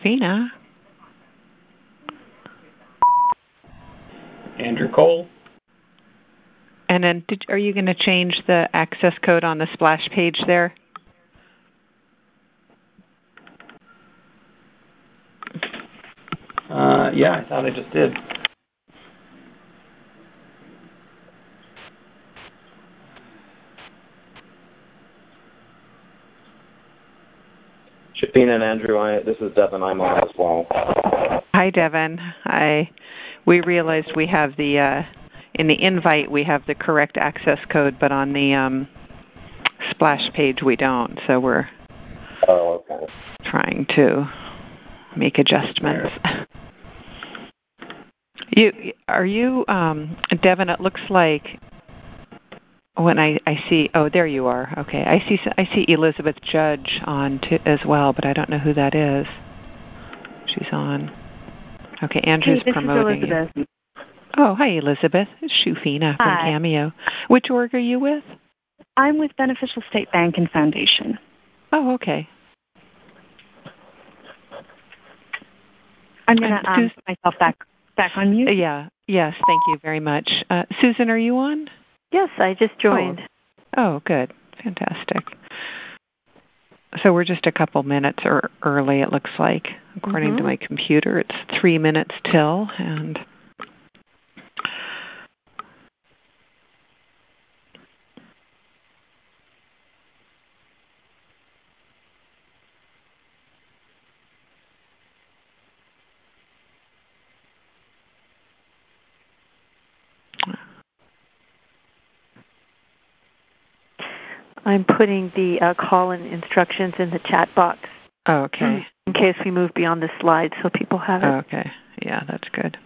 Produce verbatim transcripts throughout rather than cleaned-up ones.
Shufina. Andrew Cole. And then did, are you going to change the access code on the splash page there? Uh, yeah, I thought I just did. Shafina and Andrew, I, this is Devin. I'm on as well. Hi, Devin. I we realized we have the uh, in the invite we have the correct access code, but on the um, splash page we don't. So we're oh, okay. trying to make adjustments. You are you um, Devin? It looks like when I, I see oh there you are. Okay, I see I see Elizabeth Judge on t- as well, but I don't know who that is. She's on. Okay, Andrew's hey, this promoting is Elizabeth. you. Oh, hi Elizabeth. It's Shufina from Hi. Cameo. Which org are you with? I'm with Beneficial State Bank and Foundation. Oh, okay. I'm gonna um, put myself back back on mute. Yeah. Yes. Thank you very much. Uh, Susan, are you on? Yes, I just joined. Oh, oh good. Fantastic. So we're just a couple minutes er- early, it looks like. According mm-hmm. to my computer, it's three minutes till, and I'm putting the uh, call-in instructions in the chat box. Oh, okay. In case we move beyond the slides so people have it. Oh, okay. Yeah, that's good.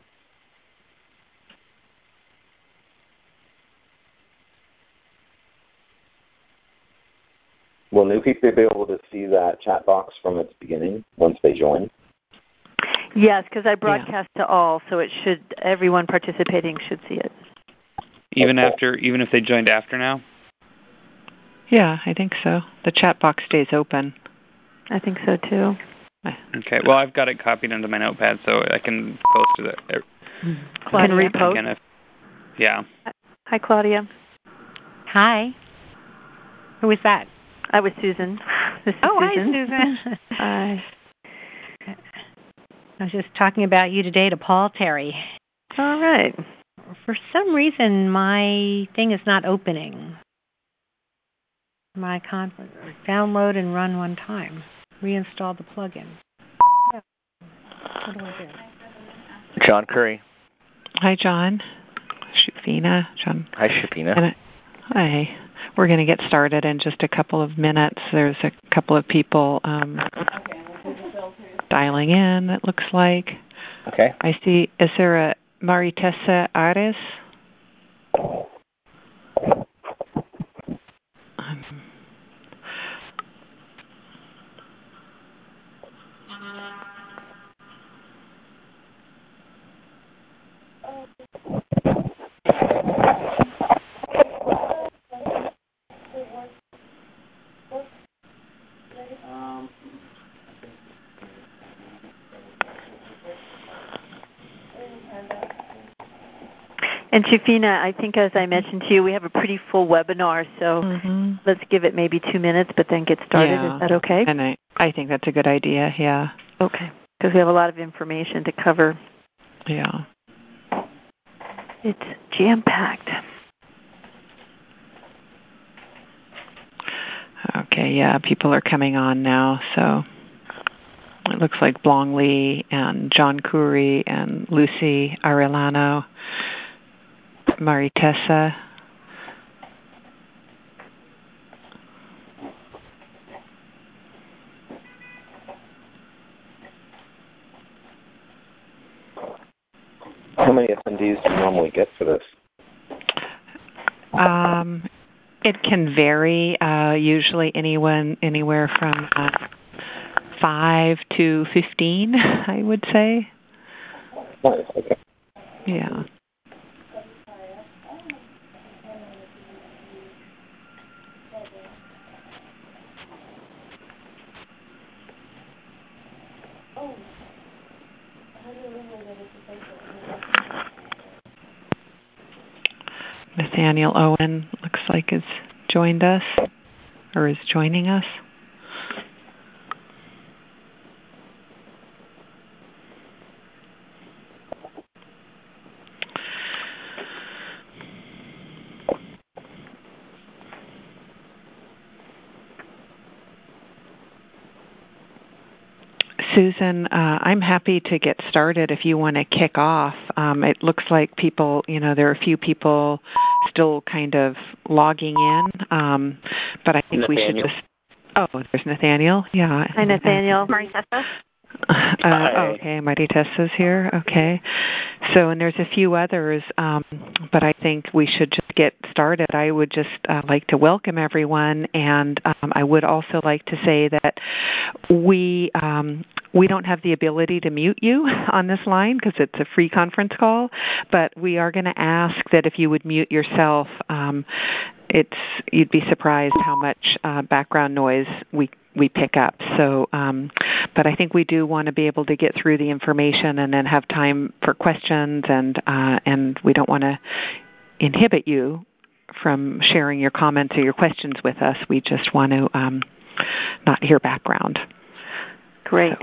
Will new people be able to see that chat box from its beginning once they join? Yes, because I broadcast yeah. to all, so it should everyone participating should see it. Even okay. after, even if they joined after now? Yeah, I think so. The chat box stays open. I think so too. Okay. Well, I've got it copied onto my notepad, so I can post to the. Claudia. Can repost. Again if, yeah. Hi, Claudia. Hi. Who was that? I was Susan. This is oh, Susan. hi, Susan. Hi. I was just talking about you today to Paul Terry. All right. For some reason, my thing is not opening. My conference. Download and run one time. Reinstall the plugin. What do I do? John Curry. Hi, John. Shufina. John. Hi, Shufina. Hi. We're going to get started in just a couple of minutes. There's a couple of people um, dialing in, it looks like. Okay. I see, is there a Maritessa Ares? Um, And Shufina, I think as I mentioned to you, we have a pretty full webinar, so mm-hmm. let's give it maybe two minutes, but then get started. Yeah. Is that okay? And I, I think that's a good idea, yeah. Okay, because we have a lot of information to cover. Yeah. It's jam-packed. Okay, yeah, people are coming on now, so it looks like Blong Lee and John Curry and Lucy Arellano, Maritessa. How many attendees do you normally get for this? Um, it can vary. Uh, usually, anyone anywhere from uh, five to fifteen, I would say. Nice. Okay. Yeah. Nathaniel Owen looks like has joined us or is joining us. Susan, uh, I'm happy to get started if you want to kick off. Um, it looks like people, you know, there are a few people still kind of logging in, um, but I think Nathaniel. we should just... Oh, there's Nathaniel. Yeah. Hi, Nathaniel. Marisa. Uh, okay, Marty Tessa's here. Okay. So, and there's a few others, um, but I think we should just get started. I would just uh, like to welcome everyone, and um, I would also like to say that we um, we don't have the ability to mute you on this line because it's a free conference call, but we are going to ask that if you would mute yourself. Um, it's you'd be surprised how much uh, background noise we we pick up. So, um, but I think we do want to be able to get through the information and then have time for questions, and uh, and we don't want to inhibit you from sharing your comments or your questions with us. We just want to um, not hear background. Great.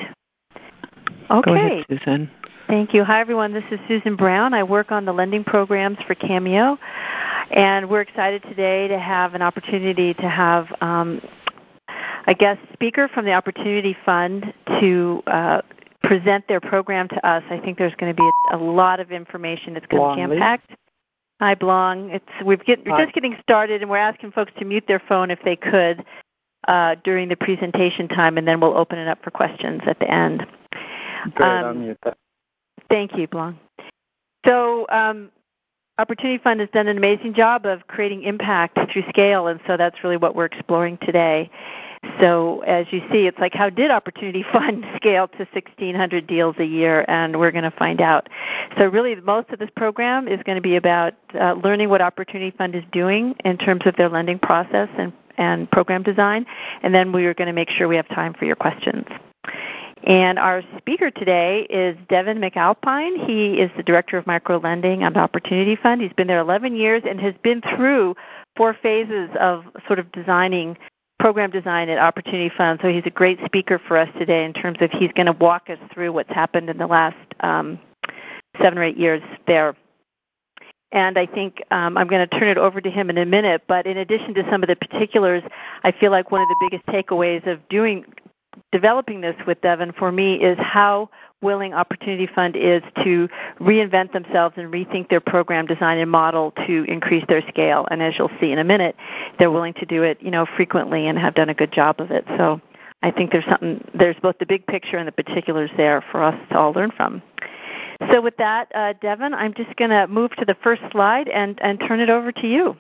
So, okay. Go ahead, Susan. Thank you. Hi, everyone. This is Susan Brown. I work on the lending programs for Cameo, and we're excited today to have an opportunity to have um, a guest speaker from the Opportunity Fund to uh, present their program to us. I think there's going to be a, a lot of information. It's going to be jam-packed. Hi, Blong. It's we've get, we're just getting started, and we're asking folks to mute their phone if they could uh, during the presentation time, and then we'll open it up for questions at the end. Good, um, I'll mute that. Thank you, Blong. So um, Opportunity Fund has done an amazing job of creating impact through scale, and so that's really what we're exploring today. So as you see, it's like, how did Opportunity Fund scale to sixteen hundred deals a year? And we're going to find out. So really, most of this program is going to be about uh, learning what Opportunity Fund is doing in terms of their lending process and, and program design. And then we are going to make sure we have time for your questions. And our speaker today is Devin McAlpine. He is the Director of Micro Lending at Opportunity Fund. He's been there eleven years and has been through four phases of sort of designing program design at Opportunity Fund. So he's a great speaker for us today in terms of he's going to walk us through what's happened in the last um, seven or eight years there. And I think um, I'm going to turn it over to him in a minute. But in addition to some of the particulars, I feel like one of the biggest takeaways of doing developing this with Devin for me is how willing Opportunity Fund is to reinvent themselves and rethink their program design and model to increase their scale. And as you'll see in a minute, they're willing to do it, you know, frequently and have done a good job of it. So I think there's something, there's both the big picture and the particulars there for us to all learn from. So with that, uh, Devin, I'm just going to move to the first slide and, and turn it over to you.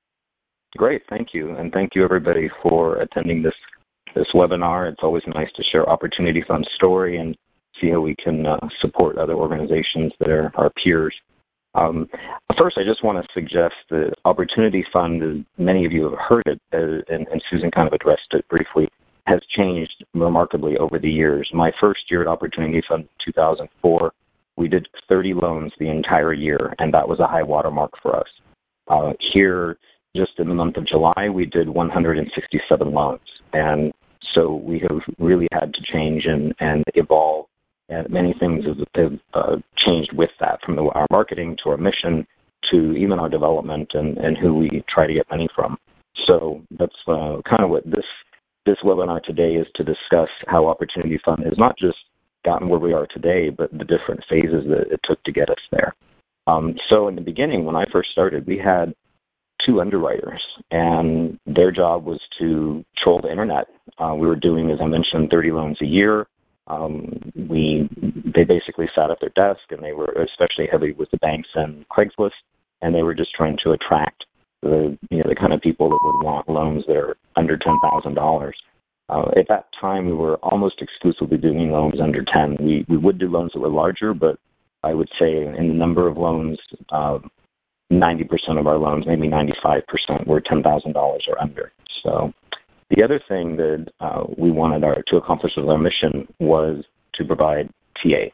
Great, thank you. And thank you, everybody, for attending this this webinar. It's always nice to share Opportunity Fund's story and see how we can uh, support other organizations that are our peers. Um, first, I just want to suggest that Opportunity Fund, as many of you have heard it, uh, and, and Susan kind of addressed it briefly, has changed remarkably over the years. My first year at Opportunity Fund, two thousand four, we did thirty loans the entire year, and that was a high watermark for us. Uh, here, just in the month of July, we did one hundred sixty-seven loans, and so we have really had to change and, and evolve, and many things have, have uh, changed with that, from the, our marketing to our mission to even our development and, and who we try to get money from. So that's uh, kind of what this this webinar today is, to discuss how Opportunity Fund has not just gotten where we are today, but the different phases that it took to get us there. Um, so in the beginning, when I first started, we had two underwriters, and their job was to troll the internet. Uh, we were doing, as I mentioned, thirty loans a year. Um, we they basically sat at their desk, and they were especially heavy with the banks and Craigslist, and they were just trying to attract the you know the kind of people that would want loans that are under ten thousand dollars. Uh, at that time, we were almost exclusively doing loans under ten. We we would do loans that were larger, but I would say in the number of loans, uh, ninety percent of our loans, maybe ninety-five percent, were ten thousand dollars or under. So the other thing that uh, we wanted our, to accomplish with our mission was to provide T A.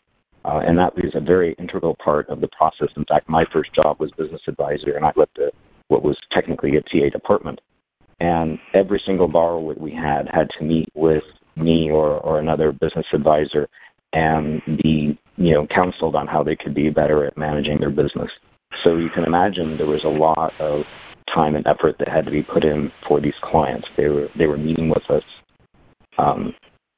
Uh, and that was a very integral part of the process. In fact, my first job was business advisor, and I led the, what was technically a T A department. And every single borrower we had had to meet with me or, or another business advisor and be, you know, counseled on how they could be better at managing their business. So you can imagine there was a lot of time and effort that had to be put in for these clients. They were they were meeting with us, um,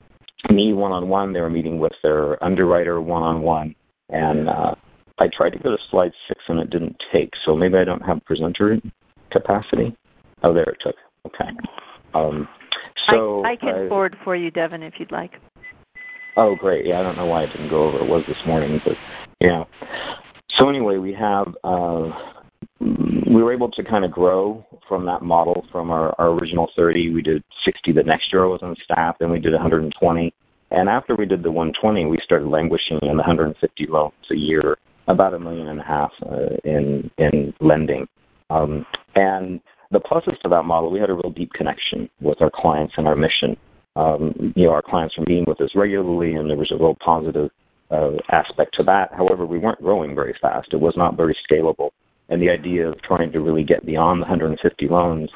me one-on-one. They were meeting with their underwriter one-on-one. And uh, I tried to go to slide six, and it didn't take. So maybe I don't have presenter capacity. Oh, there it took. Okay. Um, so I, I can uh, forward for you, Devin, if you'd like. Oh, great. Yeah, I don't know why it didn't go over. It was this morning, but yeah. So anyway, we have uh, we were able to kind of grow from that model from our, our original thirty. We did sixty the next year I was on staff, then we did one hundred twenty. And after we did the one hundred twenty, we started languishing in the one hundred fifty loans a year, about a million and a half uh, in in lending. Um, and the pluses to that model, we had a real deep connection with our clients and our mission. Um, you know, our clients were meeting with us regularly, and there was a real positive uh, aspect to that. However, we weren't growing very fast. It was not very scalable. And the idea of trying to really get beyond the one hundred fifty loans,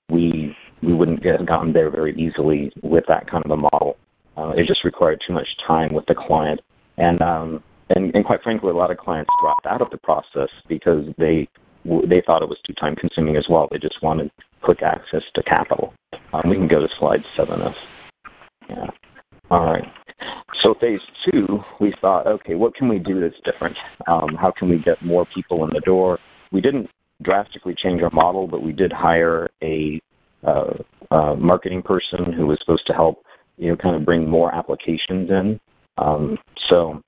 we we wouldn't get gotten there very easily with that kind of a model. Uh, it just required too much time with the client. And, um, and, and quite frankly, a lot of clients dropped out of the process because they they thought it was too time-consuming as well. They just wanted quick access to capital. Um, we can go to slide seven if Yeah. All right. So phase two, we thought, okay, what can we do that's different? Um, how can we get more people in the door? We didn't drastically change our model, but we did hire a uh, uh, marketing person who was supposed to help, you know, kind of bring more applications in. Um, so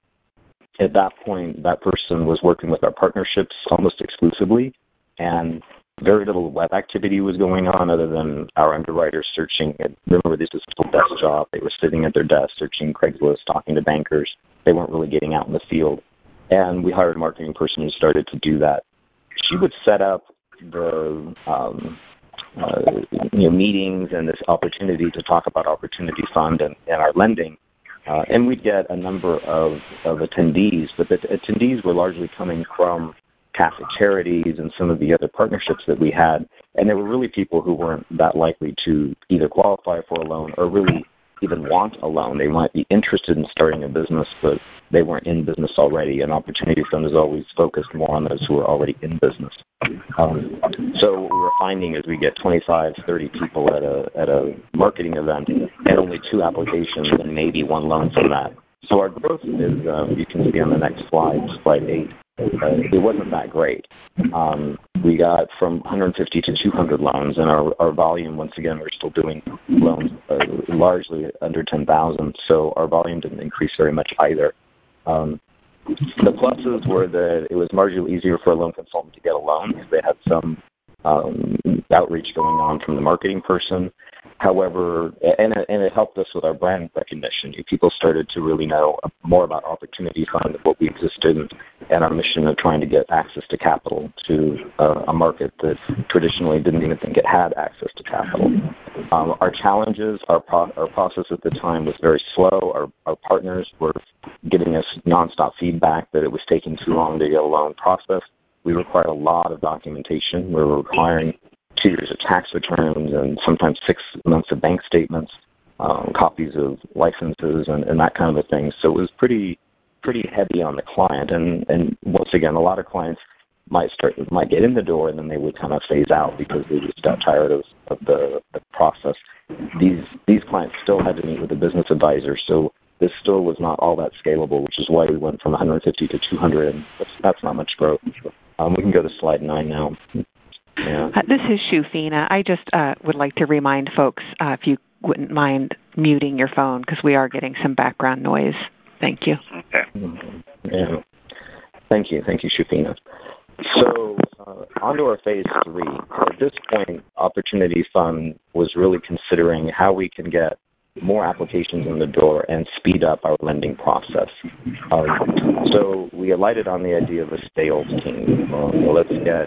at that point, that person was working with our partnerships almost exclusively, and very little web activity was going on other than our underwriters searching. Remember, this is a full desk job. They were sitting at their desk searching Craigslist, talking to bankers. They weren't really getting out in the field. And we hired a marketing person who started to do that. She would set up the um, uh, you know, meetings and this opportunity to talk about Opportunity Fund and, and our lending. Uh, and we'd get a number of, of attendees, but the attendees were largely coming from Catholic Charities and some of the other partnerships that we had, and there were really people who weren't that likely to either qualify for a loan or really even want a loan. They might be interested in starting a business, but they weren't in business already, and Opportunity Fund is always focused more on those who are already in business. Um, so what we were finding is we get twenty-five, thirty people at a at a marketing event and only two applications and maybe one loan from that. So our growth is, uh, you can see on the next slide, slide eight, uh, it wasn't that great. Um, we got from one hundred fifty to two hundred loans, and our, our volume, once again, we're still doing loans uh, largely under ten thousand, so our volume didn't increase very much either. Um, the pluses were that it was marginally easier for a loan consultant to get a loan because they had some um, outreach going on from the marketing person. However, and it, and it helped us with our brand recognition. People started to really know more about Opportunity Fund, what we existed in, and our mission of trying to get access to capital to uh, a market that traditionally didn't even think it had access to capital. Um, our challenges, our, pro- our process at the time was very slow. Our, our partners were giving us nonstop feedback that it was taking too long to get a loan process. We required a lot of documentation. We were requiring two years of tax returns and sometimes six months of bank statements, um, copies of licenses, and, and that kind of a thing. So it was pretty pretty heavy on the client. And, and once again, a lot of clients might start might get in the door and then they would kind of phase out because they just got tired of, of the, the process. These these clients still had to meet with a business advisor, so this still was not all that scalable, which is why we went from one hundred fifty to two hundred, and that's, that's not much growth. Um, we can go to slide nine now. Yeah. Uh, this is Shufina. I just uh, would like to remind folks, uh, if you wouldn't mind muting your phone, because we are getting some background noise. Thank you. Okay. Yeah. Thank you. Thank you, Shufina. So uh, on to our phase three. At this point, Opportunity Fund was really considering how we can get more applications in the door and speed up our lending process. Um, so we alighted on the idea of a sales team. Uh, well, let's get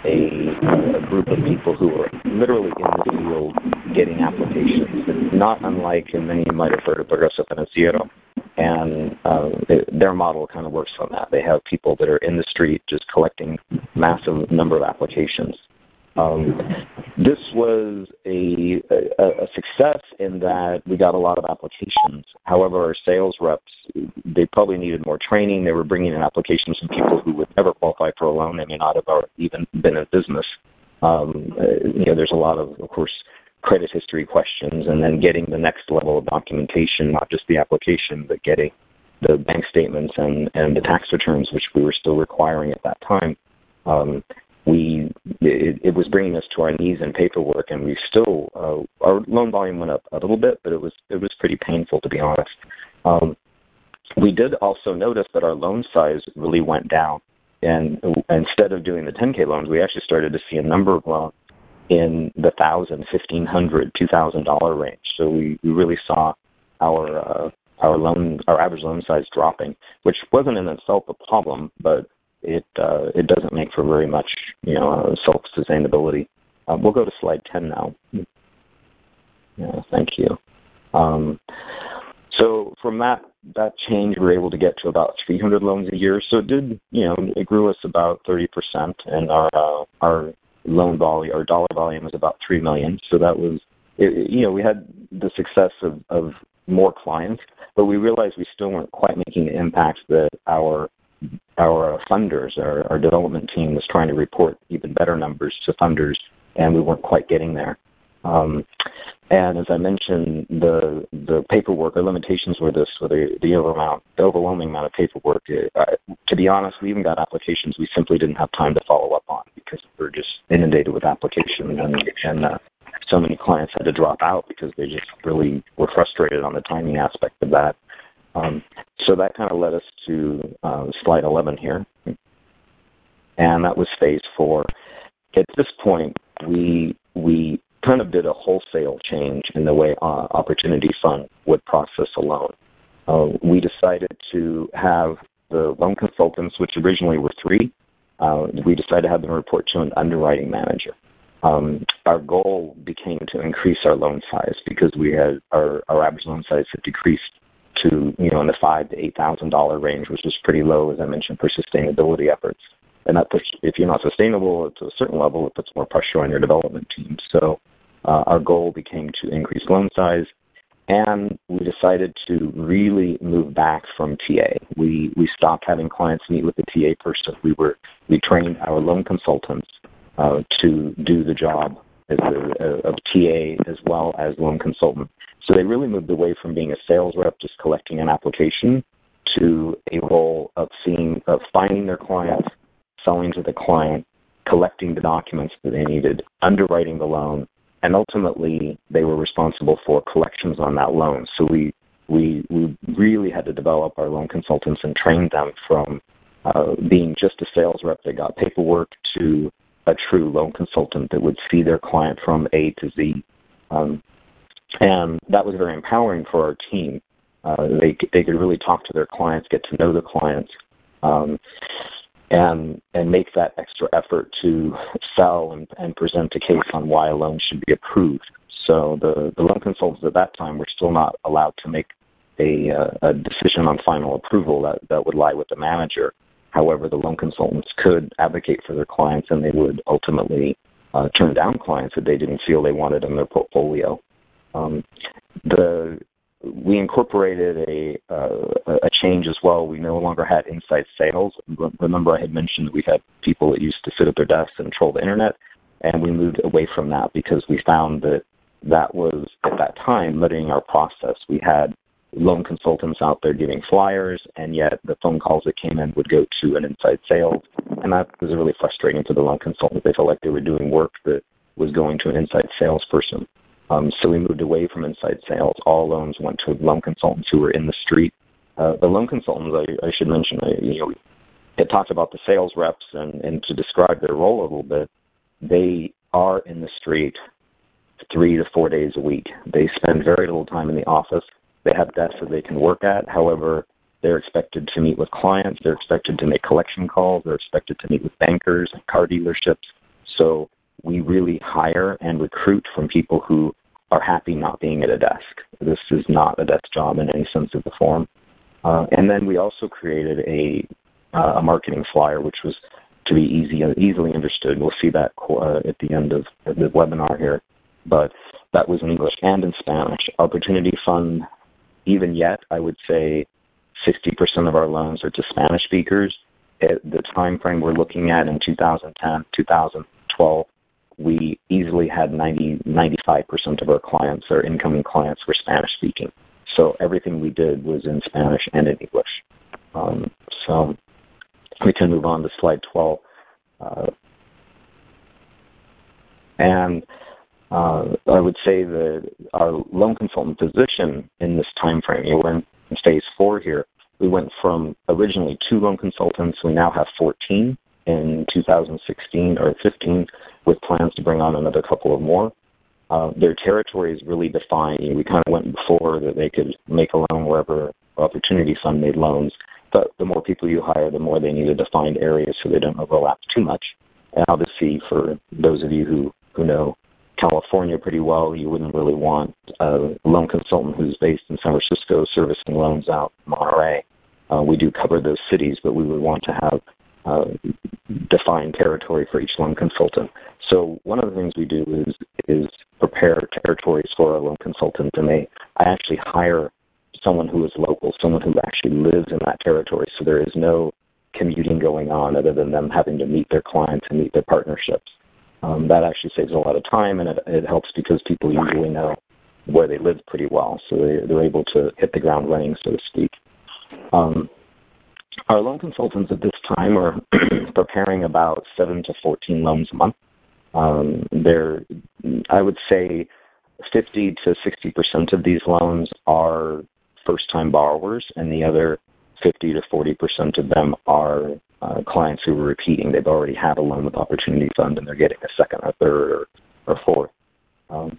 a, a group of people who are literally in the field getting applications. It's not unlike, and many of you might have heard of Progreso Financiero, and uh, it, their model kind of works on that. They have people that are in the street just collecting massive number of applications. Um, this was a, a, a success in that we got a lot of applications. However, our sales reps, they probably needed more training. They were bringing in applications from people who would never qualify for a loan. They may not have even been in business. Um, you know, there's a lot of, of course, credit history questions, and then getting the next level of documentation, not just the application, but getting the bank statements and, and the tax returns, which we were still requiring at that time. Um, we it, it was bringing us to our knees in paperwork, and we still uh, our loan volume went up a little bit, but it was it was pretty painful, to be honest. Um, we did also notice that our loan size really went down, and instead of doing the ten K loans, we actually started to see a number of loans in the thousand, fifteen hundred, two thousand dollar range. So we, we really saw our uh, our loan our average loan size dropping, which wasn't in itself a problem, but it uh, it doesn't make for very much you know self sustainability. Uh, we'll go to slide ten now. Yeah, thank you. Um, so from that that change, we were able to get to about three hundred loans a year. So it did you know it grew us about thirty percent, and our uh, our loan volume, our dollar volume was about three million. So that was, it, you know, we had the success of, of more clients, but we realized we still weren't quite making the impact that our our funders, our, our development team was trying to report even better numbers to funders, and we weren't quite getting there. Um, and as I mentioned, the the paperwork, our limitations were this, were the, the, amount, the overwhelming amount of paperwork. Uh, to be honest, we even got applications we simply didn't have time to follow up on because we were just inundated with applications, and, and uh, so many clients had to drop out because they just really were frustrated on the timing aspect of that. Um, so that kind of led us to uh, slide eleven here, and that was phase four. At this point, we we kind of did a wholesale change in the way uh, Opportunity Fund would process a loan. Uh, we decided to have the loan consultants, which originally were three, uh, we decided to have them report to an underwriting manager. Um, our goal became to increase our loan size because we had our, our average loan size had decreased to you know in the five to eight thousand dollar range, which was pretty low, as I mentioned, for sustainability efforts. And that puts, if you're not sustainable to a certain level, it puts more pressure on your development team. So uh, our goal became to increase loan size, and we decided to really move back from T A. We we stopped having clients meet with the T A person. We were we trained our loan consultants uh, to do the job as a, a, of T A as well as loan consultant. So they really moved away from being a sales rep, just collecting an application, to a role of seeing of finding their clients, selling to the client, collecting the documents that they needed, underwriting the loan, and ultimately they were responsible for collections on that loan. So we we we really had to develop our loan consultants and train them from uh, being just a sales rep that got paperwork to a true loan consultant that would see their client from A to Z. Um, and that was very empowering for our team. Uh, they they could really talk to their clients, get to know the clients, um, and and make that extra effort to sell and, and present a case on why a loan should be approved. So the, the loan consultants at that time were still not allowed to make a, uh, a decision on final approval. That, that would lie with the manager. However, the loan consultants could advocate for their clients, and they would ultimately uh, turn down clients that they didn't feel they wanted in their portfolio. Um, the We incorporated a uh, a change as well. We no longer had inside sales. Remember, I had mentioned that we had people that used to sit at their desks and troll the internet, and we moved away from that because we found that that was, at that time, limiting our process. We had loan consultants out there giving flyers, and yet the phone calls that came in would go to an inside sales, and that was really frustrating to the loan consultants. They felt like they were doing work that was going to an inside salesperson. Um, so we moved away from inside sales. All loans went to loan consultants who were in the street. Uh, the loan consultants, I, I should mention, I, you know, we had talked about the sales reps, and, and to describe their role a little bit, they are in the street three to four days a week. They spend very little time in the office. They have desks that they can work at. However, they're expected to meet with clients. They're expected to make collection calls. They're expected to meet with bankers and car dealerships. So we really hire and recruit from people who are happy not being at a desk. This is not a desk job in any sense of the form. Uh, and then we also created a, uh, a marketing flyer, which was to be easy, easily understood. We'll see that uh, at the end of the webinar here. But that was in English and in Spanish. Opportunity Fund, even yet, I would say sixty percent of our loans are to Spanish speakers. At the time frame we're looking at in two thousand ten, two thousand twelve, we easily had ninety, ninety-five percent of our clients, our incoming clients, were Spanish speaking. So everything we did was in Spanish and in English. Um, so we can move on to slide twelve. Uh, and uh, I would say that our loan consultant position in this time frame, you know, we're in phase four here. We went from originally two loan consultants. We now have fourteen in two thousand sixteen or fifteen, with plans to bring on another couple of more. Uh, their territory is really defined. You know, we kind of went before that they could make a loan wherever Opportunity Fund made loans, but the more people you hire, the more they need a defined area so they don't overlap too much. And obviously, for those of you who, who know California pretty well, you wouldn't really want a loan consultant who's based in San Francisco servicing loans out in Monterey. Uh, we do cover those cities, but we would want to have uh, defined territory for each loan consultant. So one of the things we do is is prepare territories for our loan consultant, and they I actually hire someone who is local, someone who actually lives in that territory, so there is no commuting going on other than them having to meet their clients and meet their partnerships. Um, that actually saves a lot of time, and it, it helps because people usually know where they live pretty well, so they, they're able to hit the ground running, so to speak. Um, our loan consultants at this time are preparing about seven to fourteen loans a month. Um, they're, I would say, fifty to sixty percent of these loans are first-time borrowers, and the other fifty to forty percent of them are uh, clients who are repeating. They've already had a loan with Opportunity Fund, and they're getting a second or third or, or fourth. Um,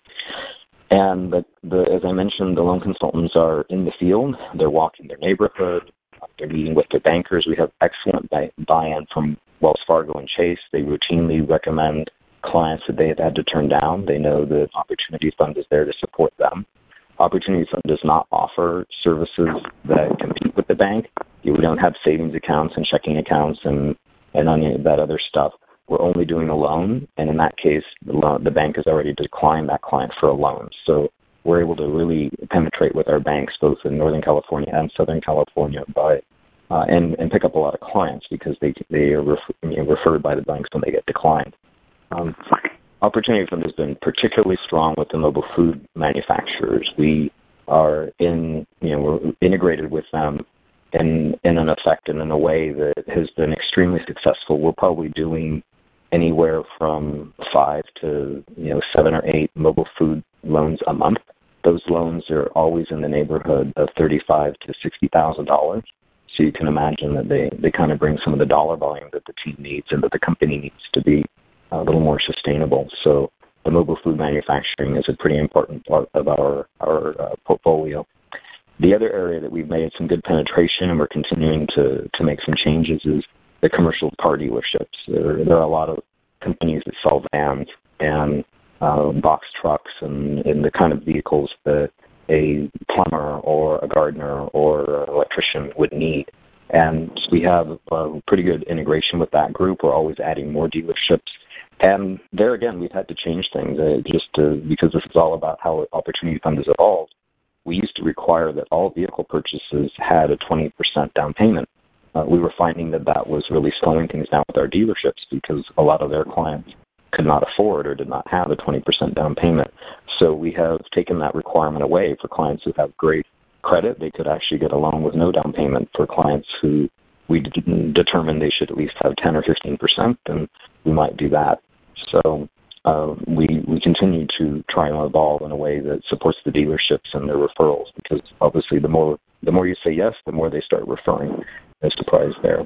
and the, the, as I mentioned, the loan consultants are in the field. They're walking their neighborhood. They're meeting with their bankers. We have excellent buy-in from Wells Fargo and Chase. They routinely recommend clients that they have had to turn down. They know the Opportunity Fund is there to support them. Opportunity Fund does not offer services that compete with the bank. We don't have savings accounts and checking accounts and, and any of that other stuff. We're only doing a loan, and in that case, the, loan, the bank has already declined that client for a loan. So we're able to really penetrate with our banks, both in Northern California and Southern California, by uh, and, and pick up a lot of clients because they they are refer, you know, referred by the banks when they get declined. Um, Opportunity Fund has been particularly strong with the mobile food manufacturers. We are in, you know, we're integrated with them in, in an effect and in a way that has been extremely successful. We're probably doing anywhere from five to, you know, seven or eight mobile food loans a month. Those loans are always in the neighborhood of thirty-five to sixty thousand dollars. So you can imagine that they, they kind of bring some of the dollar volume that the team needs and that the company needs to be a little more sustainable. So the mobile food manufacturing is a pretty important part of our, our uh, portfolio. The other area that we've made some good penetration and we're continuing to, to make some changes is the commercial car dealerships. There, there are a lot of companies that sell vans and uh, box trucks and, and the kind of vehicles that a plumber or a gardener or an electrician would need. And we have a pretty good integration with that group. We're always adding more dealerships. And there again, we've had to change things uh, just to, because this is all about how Opportunity Fund has evolved. We used to require that all vehicle purchases had a twenty percent down payment. Uh, we were finding that that was really slowing things down with our dealerships because a lot of their clients could not afford or did not have a twenty percent down payment. So we have taken that requirement away for clients who have great credit. They could actually get a loan with no down payment. For clients who we d- determined they should at least have ten or fifteen percent, then we might do that. So uh, we we continue to try and evolve in a way that supports the dealerships and their referrals, because obviously the more the more you say yes, the more they start referring. No surprise there.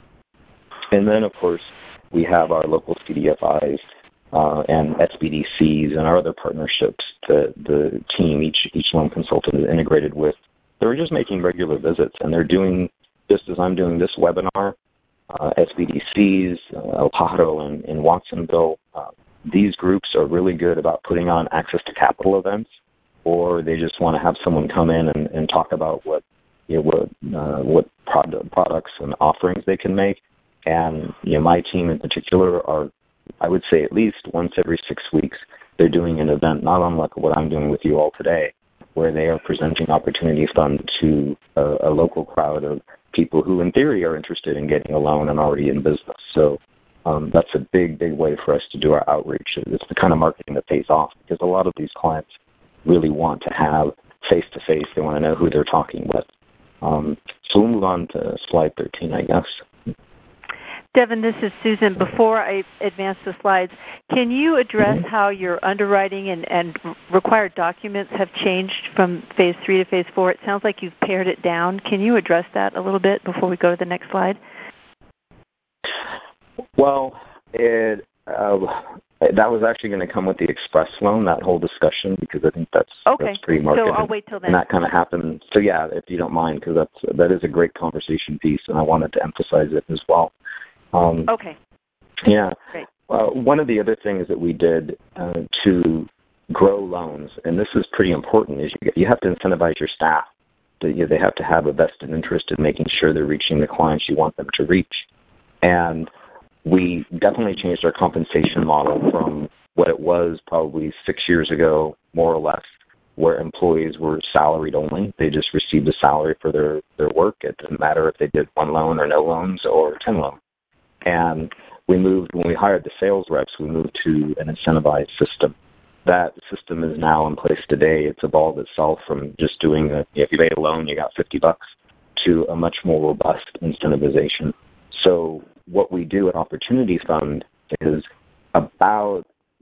And then, of course, we have our local C D F Is uh, and S B D Cs and our other partnerships that the team, each each loan consultant is integrated with. They're just making regular visits, and they're doing, just as I'm doing this webinar, uh, S B D Cs, uh, El Pajaro in, in Watsonville. Uh, these groups are really good about putting on access to capital events, or they just want to have someone come in and, and talk about what, you know, what uh, what product, products and offerings they can make. And you know, my team in particular are, I would say, at least once every six weeks, they're doing an event, not unlike what I'm doing with you all today, where they are presenting Opportunity Fund to a, a local crowd of people who, in theory, are interested in getting a loan and already in business. So um, that's a big, big way for us to do our outreach. It's the kind of marketing that pays off, because a lot of these clients really want to have face-to-face. They want to know who they're talking with. Um, so we'll move on to slide thirteen, I guess. Devin, this is Susan. Before I advance the slides, can you address mm-hmm. how your underwriting and, and required documents have changed from phase three to phase four? It sounds like you've pared it down. Can you address that a little bit before we go to the next slide? Well, it, uh, that was actually going to come with the Express loan, that whole discussion, because I think that's, okay. that's pretty marketed. So I'll wait till then. And that kind of happened. So, yeah, if you don't mind, because that's, that is a great conversation piece, and I wanted to emphasize it as well. Um, okay. Yeah. Great. Uh, one of the other things that we did uh, to grow loans, and this is pretty important, is you, you have to incentivize your staff. That you, they have to have a vested interest in making sure they're reaching the clients you want them to reach. And we definitely changed our compensation model from what it was probably six years ago, more or less, where employees were salaried only. They just received a salary for their, their work. It didn't matter if they did one loan or no loans or ten loans. And we moved, when we hired the sales reps, we moved to an incentivized system. That system is now in place today. It's evolved itself from just doing, a, if you made a loan, you got fifty bucks, to a much more robust incentivization. So what we do at Opportunity Fund is about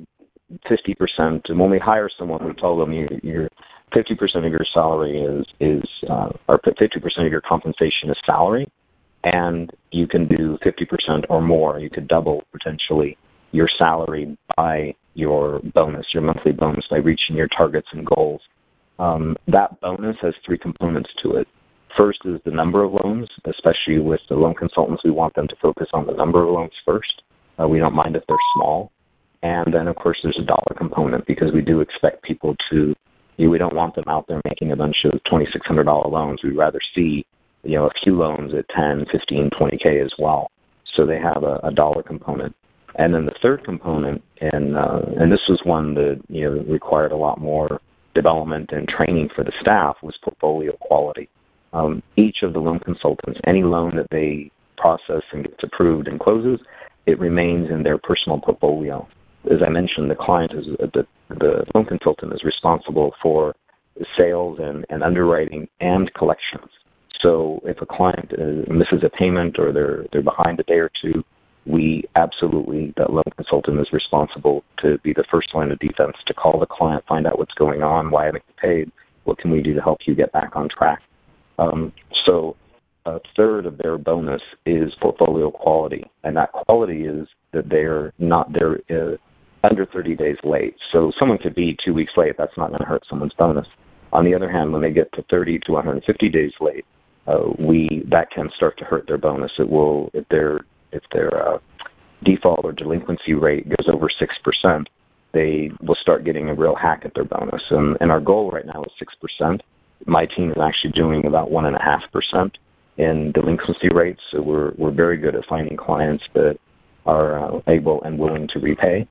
fifty percent, and when we hire someone, we tell them you, you're fifty percent of your salary is, is uh, or fifty percent of your compensation is salary, and you can do fifty percent or more. You could double, potentially, your salary by your bonus, your monthly bonus, by reaching your targets and goals. Um, that bonus has three components to it. First is the number of loans, especially with the loan consultants. We want them to focus on the number of loans first. Uh, we don't mind if they're small. And then, of course, there's a dollar component, because we do expect people to, you know, we don't want them out there making a bunch of twenty-six hundred dollars loans. We'd rather see, you know, a few loans at ten, fifteen, twenty K as well. So they have a, a dollar component. And then the third component, and uh, and this was one that, you know, required a lot more development and training for the staff, was portfolio quality. Um, each of the loan consultants, any loan that they process and gets approved and closes, it remains in their personal portfolio. As I mentioned, the client is the, the loan consultant is responsible for sales and, and underwriting and collections. So if a client uh, misses a payment or they're they're behind a day or two, we absolutely, that loan consultant is responsible to be the first line of defense, to call the client, find out what's going on, why haven't you paid, what can we do to help you get back on track. Um, so a third of their bonus is portfolio quality, and that quality is that they're not they're uh, under thirty days late. So someone could be two weeks late. That's not going to hurt someone's bonus. On the other hand, when they get to thirty to one hundred fifty days late, uh, we that can start to hurt their bonus. It will if their if their uh, default or delinquency rate goes over six percent, they will start getting a real hack at their bonus. And, and our goal right now is six percent. My team is actually doing about one and a half percent in delinquency rates. So we're we're very good at finding clients that are uh, able and willing to repay.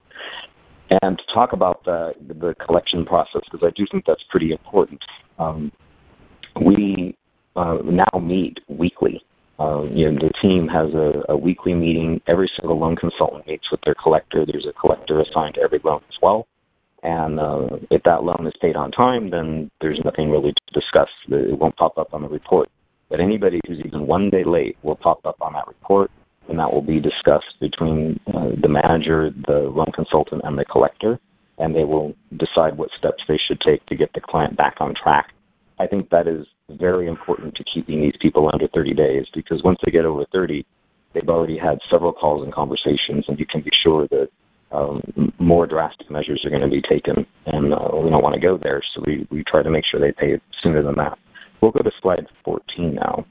And to talk about the the collection process, because I do think that's pretty important. Um, we uh, now meet weekly. Uh, you know, the team has a, a weekly meeting. Every single loan consultant meets with their collector. There's a collector assigned to every loan as well. And uh, if that loan is paid on time, then there's nothing really to discuss. It won't pop up on the report. But anybody who's even one day late will pop up on that report, and that will be discussed between uh, the manager, the loan consultant, and the collector, and they will decide what steps they should take to get the client back on track. I think that is very important to keeping these people under thirty days, because once they get over thirty, they've already had several calls and conversations, and you can be sure that um, more drastic measures are going to be taken, and uh, we don't want to go there, so we, we try to make sure they pay sooner than that. We'll go to slide fourteen now.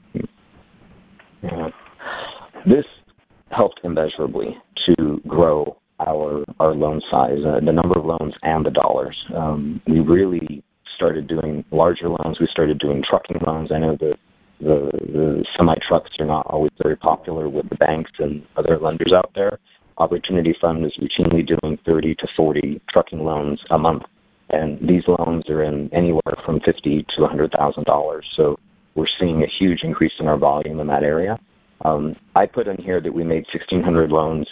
Uh, this helped immeasurably to grow our our loan size, uh, the number of loans and the dollars. Um, we really started doing larger loans. We started doing trucking loans. I know that the, the semi-trucks are not always very popular with the banks and other lenders out there. Opportunity Fund is routinely doing thirty to forty trucking loans a month, and these loans are in anywhere from fifty to one hundred thousand dollars. So we're seeing a huge increase in our volume in that area. Um, I put in here that we made sixteen hundred loans,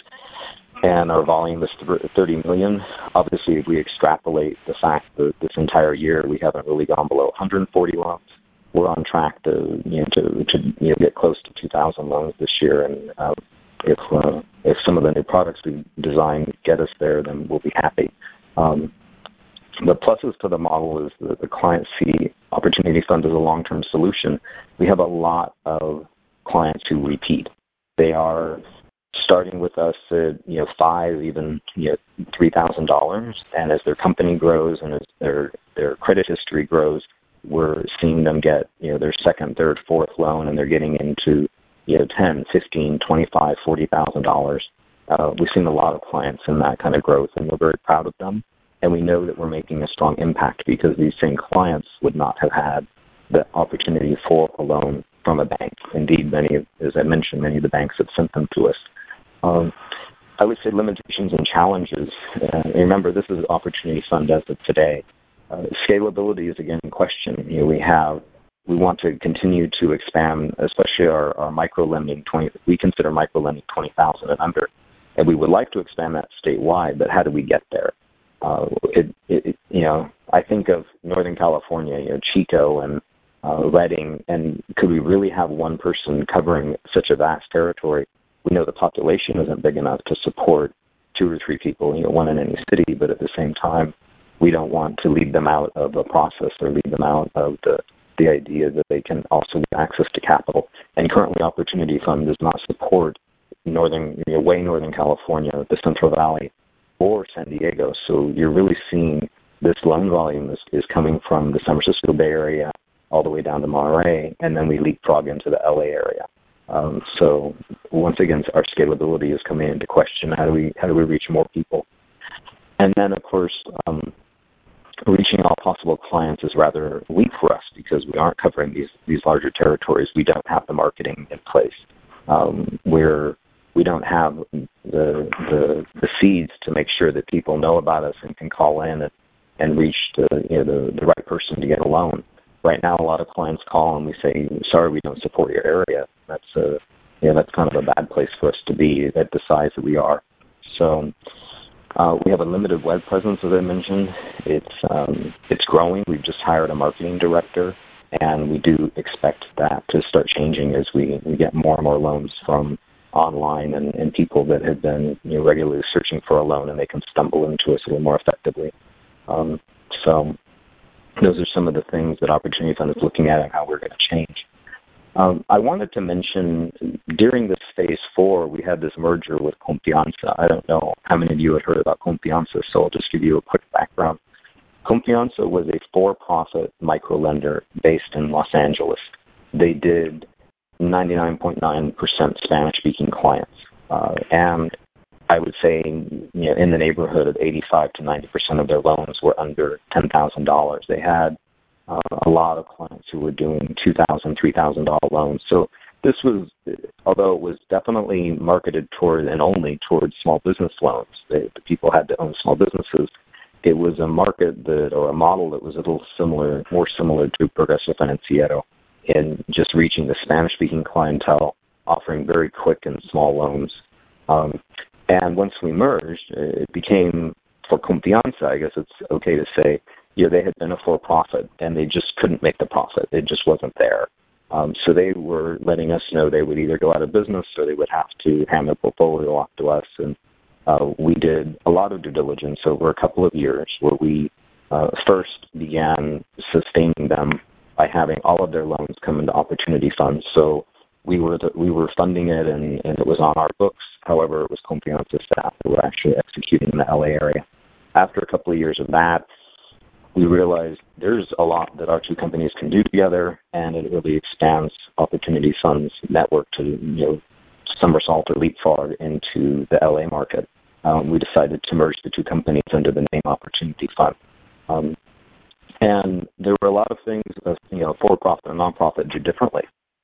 and our volume is thirty million. Obviously, if we extrapolate the fact that this entire year we haven't really gone below one hundred forty loans, we're on track to you know to, to you know, get close to two thousand loans this year. And uh, if uh, if some of the new products we design get us there, then we'll be happy. Um, the pluses to the model is that the clients see Opportunity Fund as a long-term solution. We have a lot of clients who repeat. They are starting with us at you know five, even you know three thousand dollars, and as their company grows and as their their credit history grows, we're seeing them get you know their second, third, fourth loan, and they're getting into you know ten, fifteen, twenty-five, forty thousand dollars. Uh, we've seen a lot of clients in that kind of growth, and we're very proud of them. And we know that we're making a strong impact because these same clients would not have had the opportunity for a loan from a bank. Indeed, many of, as I mentioned, many of the banks have sent them to us. Um, I would say limitations and challenges. Uh, remember, this is an Opportunity Fund as of today. Uh, scalability is again in question. You know, we have, we want to continue to expand, especially our, our micro lending. twenty we consider micro lending twenty thousand and under, and we would like to expand that statewide. But how do we get there? Uh, it, it, you know, I think of Northern California, you know, Chico and uh, Redding, and could we really have one person covering such a vast territory? We know the population isn't big enough to support two or three people, you know, one in any city, but at the same time, we don't want to leave them out of the process or leave them out of the, the idea that they can also get access to capital. And currently, Opportunity Fund does not support northern, you know, way Northern California, the Central Valley, or San Diego. So you're really seeing this loan volume is, is coming from the San Francisco Bay Area all the way down to Monterey, and then we leapfrog into the L A area. Um, so once again, our scalability is coming into question. How do we how do we reach more people? And then, of course, um, reaching all possible clients is rather weak for us because we aren't covering these these larger territories. We don't have the marketing in place. Um, we're we don't have the, the the seeds to make sure that people know about us and can call in and, and reach the you know the, the right person to get a loan. Right now, a lot of clients call and we say, "Sorry, we don't support your area." That's a you know that's kind of a bad place for us to be at the size that we are. So uh, we have a limited web presence, as I mentioned. It's um, it's growing. We've just hired a marketing director, and we do expect that to start changing as we, we get more and more loans from online and, and people that have been you know, regularly searching for a loan, and they can stumble into us a little more effectively. Um, so those are some of the things that Opportunity Fund is looking at and how we're going to change. Um, I wanted to mention during this phase four, we had this merger with Confianza. I don't know how many of you had heard about Confianza, so I'll just give you a quick background. Confianza was a for-profit microlender based in Los Angeles. They did ninety-nine point nine percent Spanish-speaking clients, uh, and I would say you know, in the neighborhood of eighty-five to ninety percent of their loans were under ten thousand dollars. They had uh, a lot of clients who were doing two thousand dollars, three thousand dollars loans. So this was, although it was definitely marketed toward and only towards small business loans, they, the people had to own small businesses. It was a market that, or a model that was a little similar, more similar to Progreso Financiero in just reaching the Spanish-speaking clientele, offering very quick and small loans. Um, and once we merged, it became, for Confianza, I guess it's okay to say, you know, they had been a for-profit, and they just couldn't make the profit. It just wasn't there. Um, so they were letting us know they would either go out of business or they would have to hand their portfolio off to us. And uh, we did a lot of due diligence over a couple of years where we uh, first began sustaining them by having all of their loans come into Opportunity Funds. So we were the, we were funding it, and, and it was on our books. However, it was Confianza staff that were actually executing in the L A area. After a couple of years of that, we realized there's a lot that our two companies can do together, and it really expands Opportunity Fund's network to, you know, somersault or leapfrog into the L A market. Um, we decided to merge the two companies under the name Opportunity Fund. Um, and there were a lot of things that, you know, for-profit and non-profit do differently.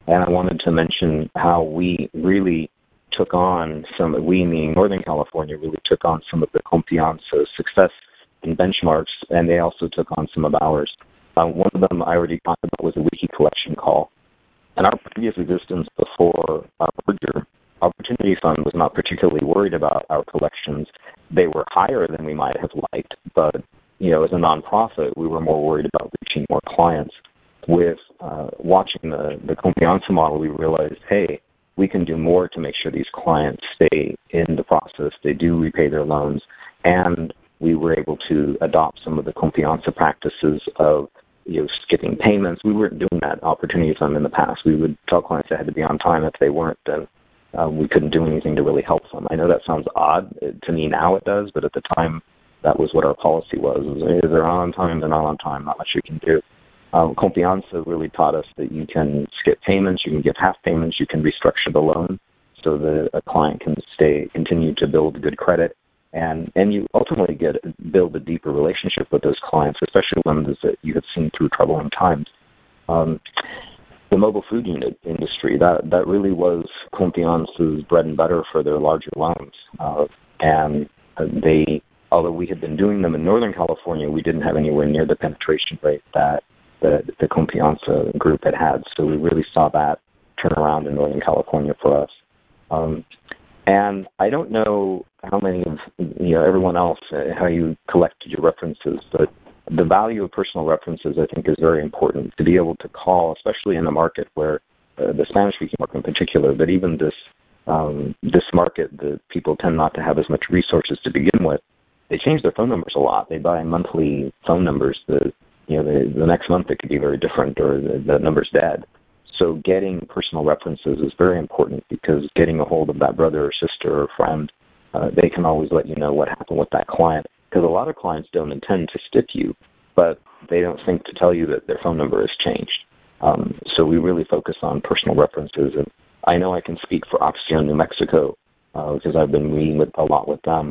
And I wanted to mention how we really took on some, we meaning Northern California, really took on some of the Confianza success and benchmarks, and they also took on some of ours. Uh, one of them I already talked about was a wiki collection call. And our previous existence before our merger, Opportunity Fund was not particularly worried about our collections. They were higher than we might have liked, but you know, as a nonprofit, we were more worried about reaching more clients. With uh, watching the, the Confianza model, we realized, hey, we can do more to make sure these clients stay in the process, they do repay their loans, and we were able to adopt some of the Confianza practices of you know, skipping payments. We weren't doing that Opportunity Fund in the past. We would tell clients they had to be on time. If they weren't, then uh, we couldn't do anything to really help them. I know that sounds odd. To me now it does, but at the time, that was what our policy was. If they're on time, they're not on time, not much we can do. Um, Confianza really taught us that you can skip payments, you can give half payments, you can restructure the loan so that a client can stay, continue to build good credit, and, and you ultimately get build a deeper relationship with those clients, especially ones that you have seen through troubling times. Um, the mobile food unit industry, that, that really was Confianza's bread and butter for their larger loans. Uh, and they, although we had been doing them in Northern California, we didn't have anywhere near the penetration rate that the, the Confianza group had had. So we really saw that turn around in Northern California for us. Um, and I don't know how many of, you know, everyone else, uh, how you collected your references, but the value of personal references, I think, is very important to be able to call, especially in a market where uh, the Spanish-speaking market in particular, but even this um, this market that people tend not to have as much resources to begin with, they change their phone numbers a lot. They buy monthly phone numbers. The you know the, the next month it could be very different, or the, the number's dead. So getting personal references is very important, because getting a hold of that brother or sister or friend, uh, they can always let you know what happened with that client. Because a lot of clients don't intend to stick you, but they don't think to tell you that their phone number has changed. Um, so we really focus on personal references. And I know I can speak for Acción New Mexico, uh, because I've been meeting with a lot with them.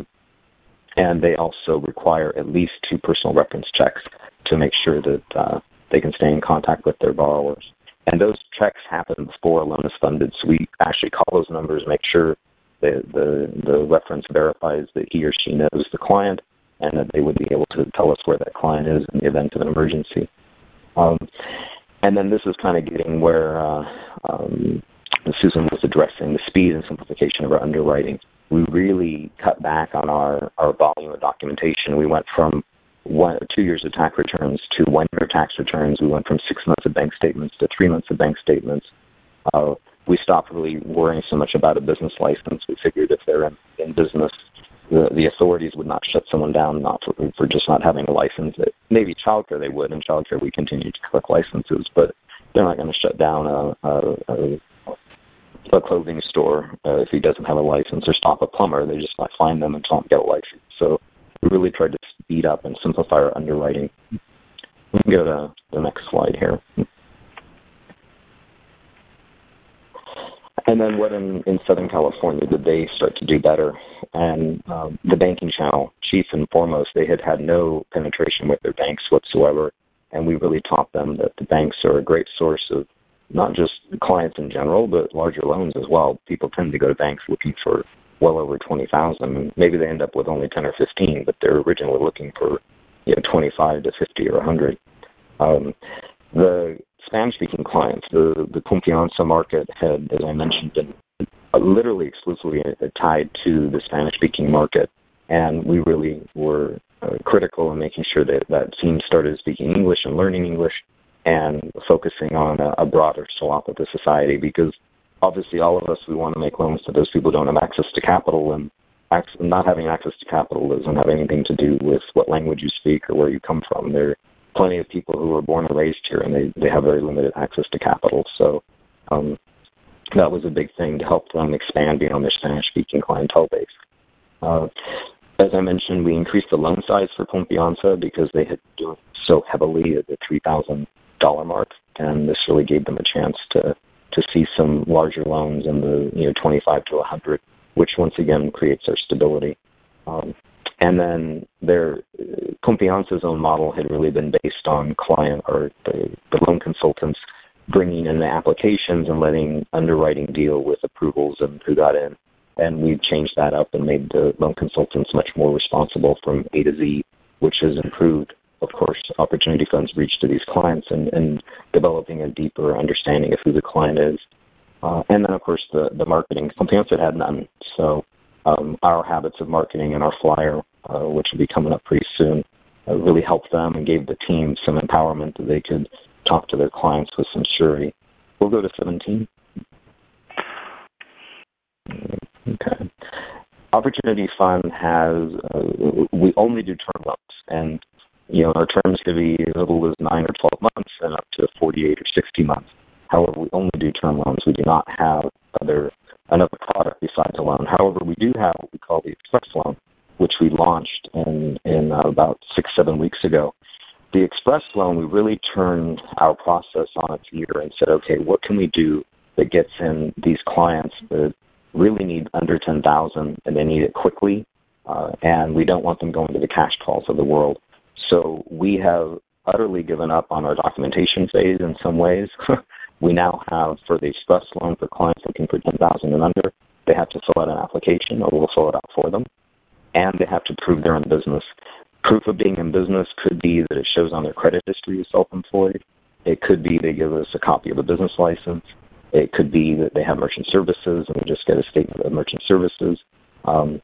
And they also require at least two personal reference checks to make sure that uh, they can stay in contact with their borrowers. And those checks happen before a loan is funded. So we actually call those numbers, make sure that the, the reference verifies that he or she knows the client, and that they would be able to tell us where that client is in the event of an emergency. Um, and then this is kind of getting where uh, um, Susan was addressing the speed and simplification of our underwriting. We really cut back on our, our volume of documentation. We went from one, two years of tax returns to one year tax returns. We went from six months of bank statements to three months of bank statements. Uh, we stopped really worrying so much about a business license. We figured if they're in, in business, The, the authorities would not shut someone down not for, for just not having a license. Maybe childcare they would. In childcare we continue to collect licenses, but they're not going to shut down a, a, a, a clothing store uh, if he doesn't have a license, or stop a plumber. They just might find them and tell him to get a license. So we really tried to speed up and simplify our underwriting. We can go to the next slide here. And then what in, in Southern California did they start to do better? And um, the banking channel, chief and foremost, they had had no penetration with their banks whatsoever. And we really taught them that the banks are a great source of not just clients in general, but larger loans as well. People tend to go to banks looking for well over twenty thousand. Maybe they end up with only ten or fifteen, but they're originally looking for you know twenty-five to fifty or one hundred. Um, the Spanish-speaking clients, the, the Confianza market had, as I mentioned, been literally exclusively tied to the Spanish-speaking market, and we really were uh, critical in making sure that that team started speaking English and learning English and focusing on a, a broader swath of the society, because obviously all of us, we want to make loans to those people who don't have access to capital, and ac- not having access to capital doesn't have anything to do with what language you speak or where you come from. There plenty of people who were born and raised here, and they, they have very limited access to capital. So um, that was a big thing to help them expand beyond their Spanish-speaking clientele base. Uh, as I mentioned, we increased the loan size for Confianza because they had been doing so heavily at the three thousand dollars mark, and this really gave them a chance to, to see some larger loans in the you know twenty-five to one hundred, which once again creates our stability. Um, And then their Confianza's own model had really been based on client or the, the loan consultants bringing in the applications and letting underwriting deal with approvals and who got in. And we've changed that up and made the loan consultants much more responsible from A to Z, which has improved, of course, opportunity funds reach to these clients and, and developing a deeper understanding of who the client is. Uh, and then, of course, the, the marketing. Some parents had none. So um, our habits of marketing and our flyer, uh, which will be coming up pretty soon, uh, really helped them and gave the team some empowerment that they could talk to their clients with some surety. We'll go to seventeen. Okay. Opportunity Fund has, uh, we only do term loans. And, you know, our terms could be as little as nine or twelve months and up to forty-eight or sixty months. However, we only do term loans. We do not have other another product besides a loan. However, we do have what we call the Express Loan, which we launched in, in uh, about six, seven weeks ago. The Express Loan, we really turned our process on its ear and said, okay, what can we do that gets in these clients that really need under ten thousand dollars and they need it quickly, uh, and we don't want them going to the cash calls of the world. So we have utterly given up on our documentation phase in some ways. We now have, for the Express Loan for clients looking for ten thousand dollars and under, they have to fill out an application, or we'll fill it out for them, and they have to prove they're in business. Proof of being in business could be that it shows on their credit history as self-employed. It could be they give us a copy of a business license. It could be that they have merchant services and we just get a statement of merchant services. Um,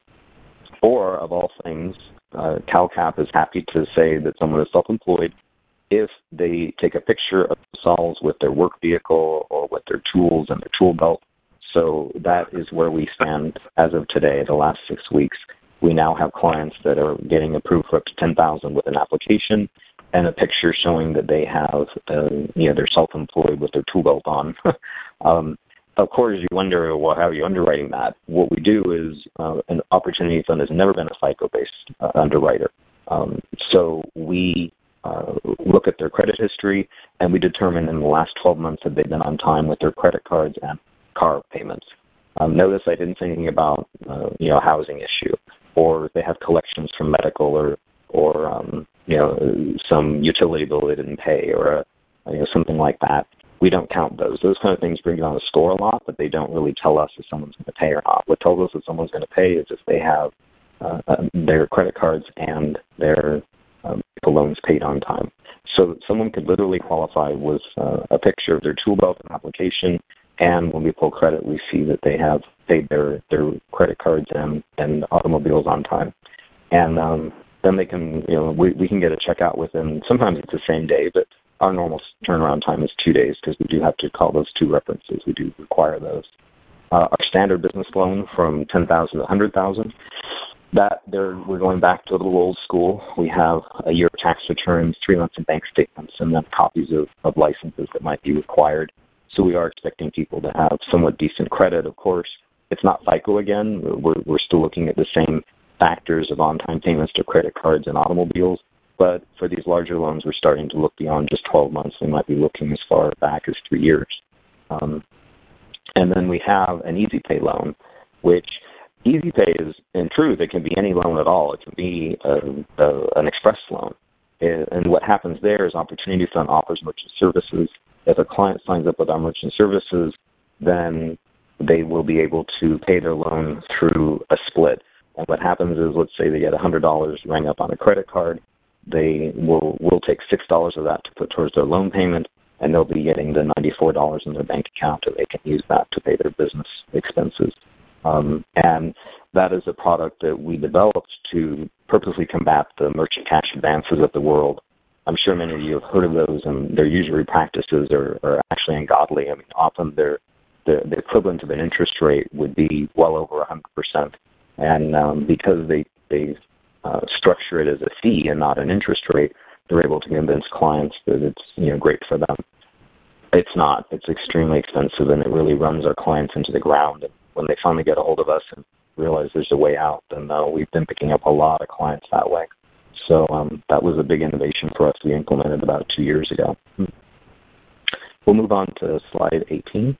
or, of all things, uh, CalCap is happy to say that someone is self-employed if they take a picture of themselves with their work vehicle or with their tools and their tool belt. So that is where we stand as of today, the last six weeks. We now have clients that are getting approved for up to ten thousand dollars with an application and a picture showing that they have, uh, you know, they're self-employed with their tool belt on. um, of course, you wonder, well, how are you underwriting that? What we do is uh, an Opportunity Fund has never been a FICO-based uh, underwriter. Um, so we uh, look at their credit history, and we determine in the last twelve months have they been on time with their credit cards and car payments. Um, notice I didn't say anything about, uh, you know, housing issue, or they have collections from medical, or, or um, you know, some utility bill they didn't pay, or a, you know, something like that. We don't count those. Those kind of things bring down the score a lot, but they don't really tell us if someone's going to pay or not. What tells us if someone's going to pay is if they have uh, their credit cards and their um, loans paid on time. So someone could literally qualify with uh, a picture of their tool belt and application, and when we pull credit, we see that they have paid their, their credit cards and, and automobiles on time. And um, then they can, you know, we, we can get a check out within, sometimes it's the same day, but our normal turnaround time is two days because we do have to call those two references. We do require those. Uh, our standard business loan from ten thousand dollars to one hundred thousand dollars, that there, we're going back to a little old school. We have a year of tax returns, three months of bank statements, and then copies of, of licenses that might be required. So we are expecting people to have somewhat decent credit, of course. It's not FICO again. We're, we're still looking at the same factors of on-time payments to credit cards and automobiles. But for these larger loans, we're starting to look beyond just twelve months. We might be looking as far back as three years. Um, and then we have an Easy Pay loan, which Easy Pay is, in truth, it can be any loan at all. It can be a, a, an express loan. And what happens there is Opportunity Fund offers merchant services. If a client signs up with our merchant services, then they will be able to pay their loan through a split. And what happens is, let's say they get one hundred dollars rang up on a credit card. They will will take six dollars of that to put towards their loan payment, and they'll be getting the ninety-four dollars in their bank account, and they can use that to pay their business expenses. Um, and that is a product that we developed to purposely combat the merchant cash advances of the world. I'm sure many of you have heard of those, and their usury practices are, are actually ungodly. I mean, often they're, the, the equivalent of an interest rate would be well over one hundred percent. And um, because they, they uh, structure it as a fee and not an interest rate, they're able to convince clients that it's, you know, great for them. It's not. It's extremely expensive, and it really runs our clients into the ground. And when they finally get a hold of us and realize there's a way out, then uh, we've been picking up a lot of clients that way. So um, that was a big innovation for us we implemented about two years ago. We'll move on to slide eighteen.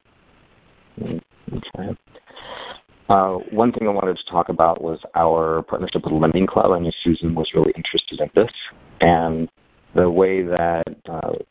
Okay. Uh, one thing I wanted to talk about was our partnership with Lending Club. I knew Susan was really interested in this, and the way that uh,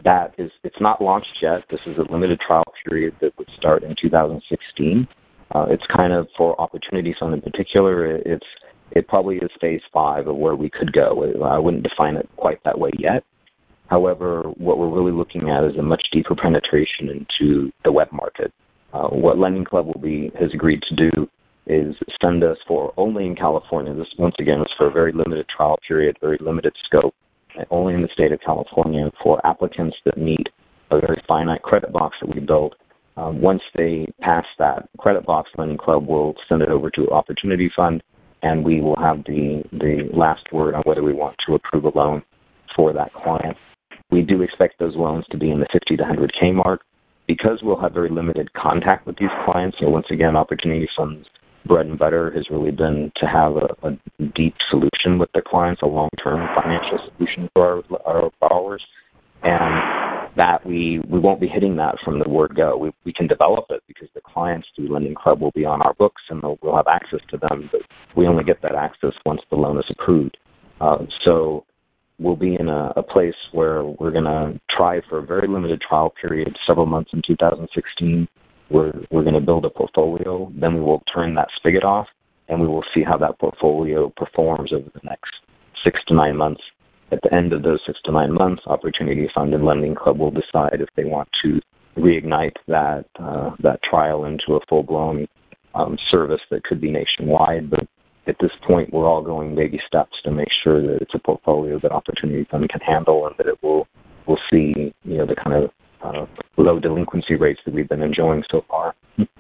that is, it's not launched yet. This is a limited trial period that would start in two thousand sixteen. Uh, it's kind of for Opportunity Fund in particular. It's it probably is phase five of where we could go. I wouldn't define it quite that way yet. However, what we're really looking at is a much deeper penetration into the web market. Uh, what Lending Club will be has agreed to do is send us for only in California. This, once again, is for a very limited trial period, very limited scope, and only in the state of California for applicants that meet a very finite credit box that we built. Um, once they pass that credit box, Lending Club will send it over to Opportunity Fund, and we will have the, the last word on whether we want to approve a loan for that client. We do expect those loans to be in the fifty to one hundred K mark. Because we'll have very limited contact with these clients, so once again, Opportunity Fund's bread and butter has really been to have a, a deep solution with their clients, a long-term financial solution for our, our borrowers, and that we, we won't be hitting that from the word go. We, we can develop it because the clients through Lending Club will be on our books and we'll have access to them, but we only get that access once the loan is approved. Uh, so we'll be in a, a place where we're going to try for a very limited trial period, several months in two thousand sixteen. We're, we're going to build a portfolio. Then we will turn that spigot off, and we will see how that portfolio performs over the next six to nine months. At the end of those six to nine months, Opportunity Fund and Lending Club will decide if they want to reignite that uh, that trial into a full-blown um, service that could be nationwide. But at this point, we're all going baby steps to make sure that it's a portfolio that Opportunity Fund can handle and that it will will see, you know, the kind of uh, low delinquency rates that we've been enjoying so far.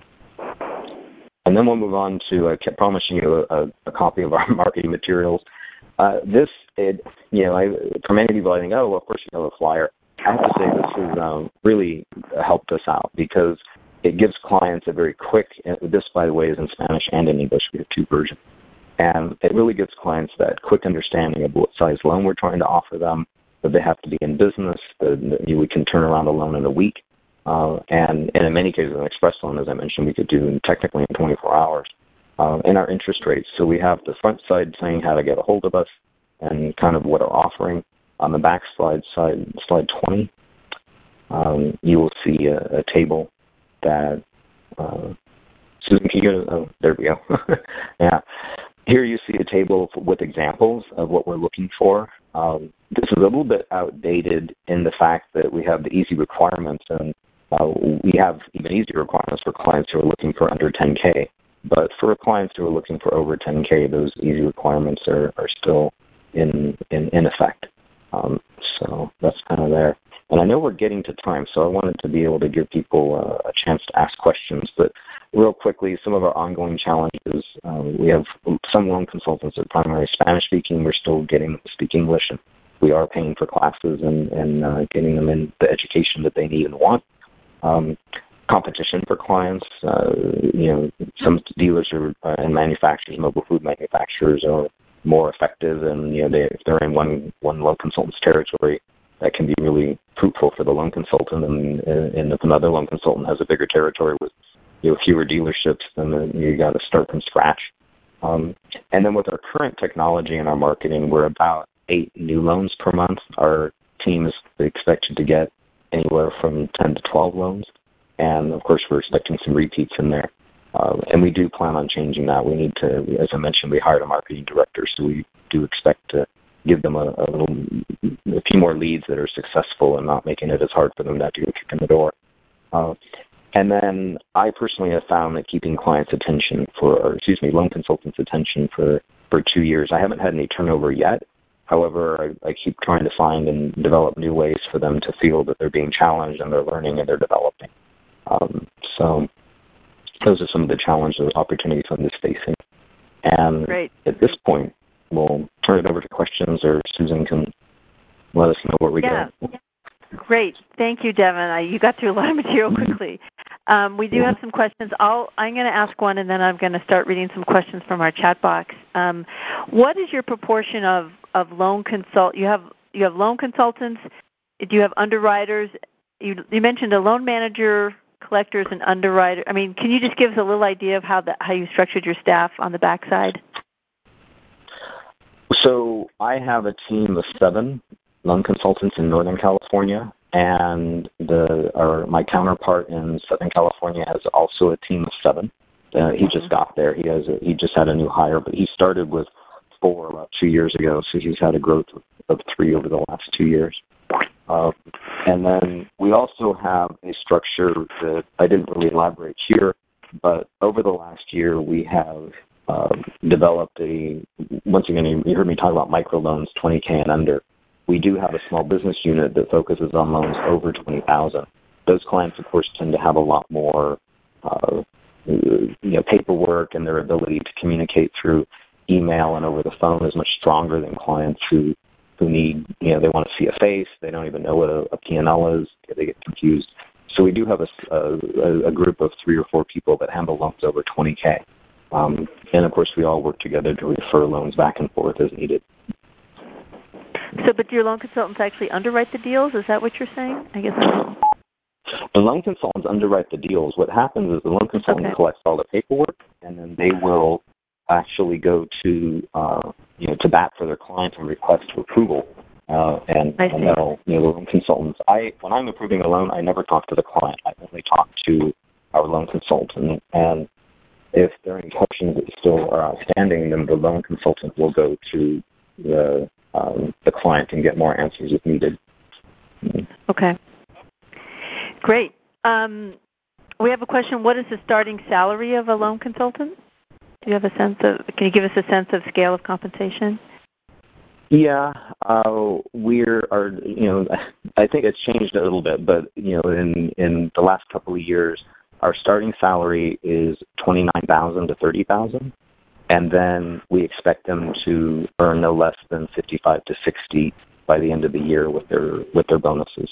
And then we'll move on to, I kept promising you a, a copy of our marketing materials. Uh, this, it, you know, I, for many people, I think, oh, well, of course you have a flyer. I have to say this has um, really helped us out because it gives clients a very quick, and this, by the way, is in Spanish and in English. We have two versions. And it really gives clients that quick understanding of what size loan we're trying to offer them, that they have to be in business, that we can turn around a loan in a week. Uh, and, and in many cases, an express loan, as I mentioned, we could do technically in twenty-four hours. Uh, and our interest rates. So we have the front side saying how to get a hold of us and kind of what our offering. On the back slide, side, slide twenty, um, you will see a, a table that, uh, Susan, can you go to, oh, there we go. Yeah. Here you see a table with examples of what we're looking for. Um, this is a little bit outdated in the fact that we have the easy requirements, and uh, we have even easier requirements for clients who are looking for under ten K. But for clients who are looking for over ten K, those easy requirements are, are still in, in, in effect. Um, so that's kind of there. And I know we're getting to time, so I wanted to be able to give people uh, a chance to ask questions. But real quickly, some of our ongoing challenges, uh, we have some loan consultants that are primarily Spanish-speaking. We're still getting them to speak English, and we are paying for classes and, and uh, getting them in the education that they need and want. Um, competition for clients, uh, you know, some dealers are, uh, and manufacturers, mobile food manufacturers are more effective, and, you know, they, if they're in one, one loan consultant's territory, that can be really fruitful for the loan consultant, and, and if another loan consultant has a bigger territory with, you know, fewer dealerships, then you got to start from scratch. Um, and then with our current technology and our marketing, we're about eight new loans per month. Our team is expected to get anywhere from ten to twelve loans, and of course we're expecting some repeats in there. Uh, and we do plan on changing that. We need to, as I mentioned, we hired a marketing director, so we do expect to give them a, a little, a few more leads that are successful and not making it as hard for them to have to get kicked in the door. Uh, and then I personally have found that keeping clients' attention for, or excuse me, loan consultants' attention for, for two years, I haven't had any turnover yet. However, I, I keep trying to find and develop new ways for them to feel that they're being challenged and they're learning and they're developing. Um, so those are some of the challenges or opportunities I'm just facing. And Great. At this point, we'll turn it over to questions, or Susan can let us know where we yeah. go. Great. Thank you, Devin. I, you got through a lot of material quickly. Um, we do have some questions. I'll, I'm going to ask one, and then I'm going to start reading some questions from our chat box. Um, what is your proportion of, of loan consult? You have you have loan consultants. Do you have underwriters? You, you mentioned a loan manager, collectors, and underwriter. I mean, can you just give us a little idea of how the, how you structured your staff on the backside? So I have a team of seven loan consultants in Northern California, and the our, my counterpart in Southern California has also a team of seven. Uh, he just got there. He has a, he just had a new hire, but he started with four about two years ago, so he's had a growth of, of three over the last two years. Uh, and then we also have a structure that I didn't really elaborate here, but over the last year we have uh, developed a, once again, you heard me talk about microloans, twenty K and under. We do have a small business unit that focuses on loans over twenty thousand. Those clients, of course, tend to have a lot more uh, you know, paperwork, and their ability to communicate through email and over the phone is much stronger than clients who, who need, you know, they want to see a face, they don't even know what a, a P and L is, they get confused. So we do have a, a, a group of three or four people that handle loans over twenty K. Um, and, of course, we all work together to refer loans back and forth as needed. So, but do your loan consultants actually underwrite the deals? Is that what you're saying? I guess I'm... The loan consultants underwrite the deals. What happens is the loan consultant okay. collects all the paperwork, and then they will actually go to uh, you know to bat for their client and request approval. Uh, and, and they'll, you know, the loan consultants. I when I'm approving a loan, I never talk to the client. I only talk to our loan consultant. And if there are any questions that still are outstanding, then the loan consultant will go to the um, the client and get more answers if needed. Okay. Great. Um, we have a question. What is the starting salary of a loan consultant? Do you have a sense of, can you give us a sense of scale of compensation? Yeah, uh, we're, are, you know, I think it's changed a little bit, but, you know, in, in the last couple of years, our starting salary is twenty-nine thousand to thirty thousand, and then we expect them to earn no less than fifty-five to sixty by the end of the year with their with their bonuses.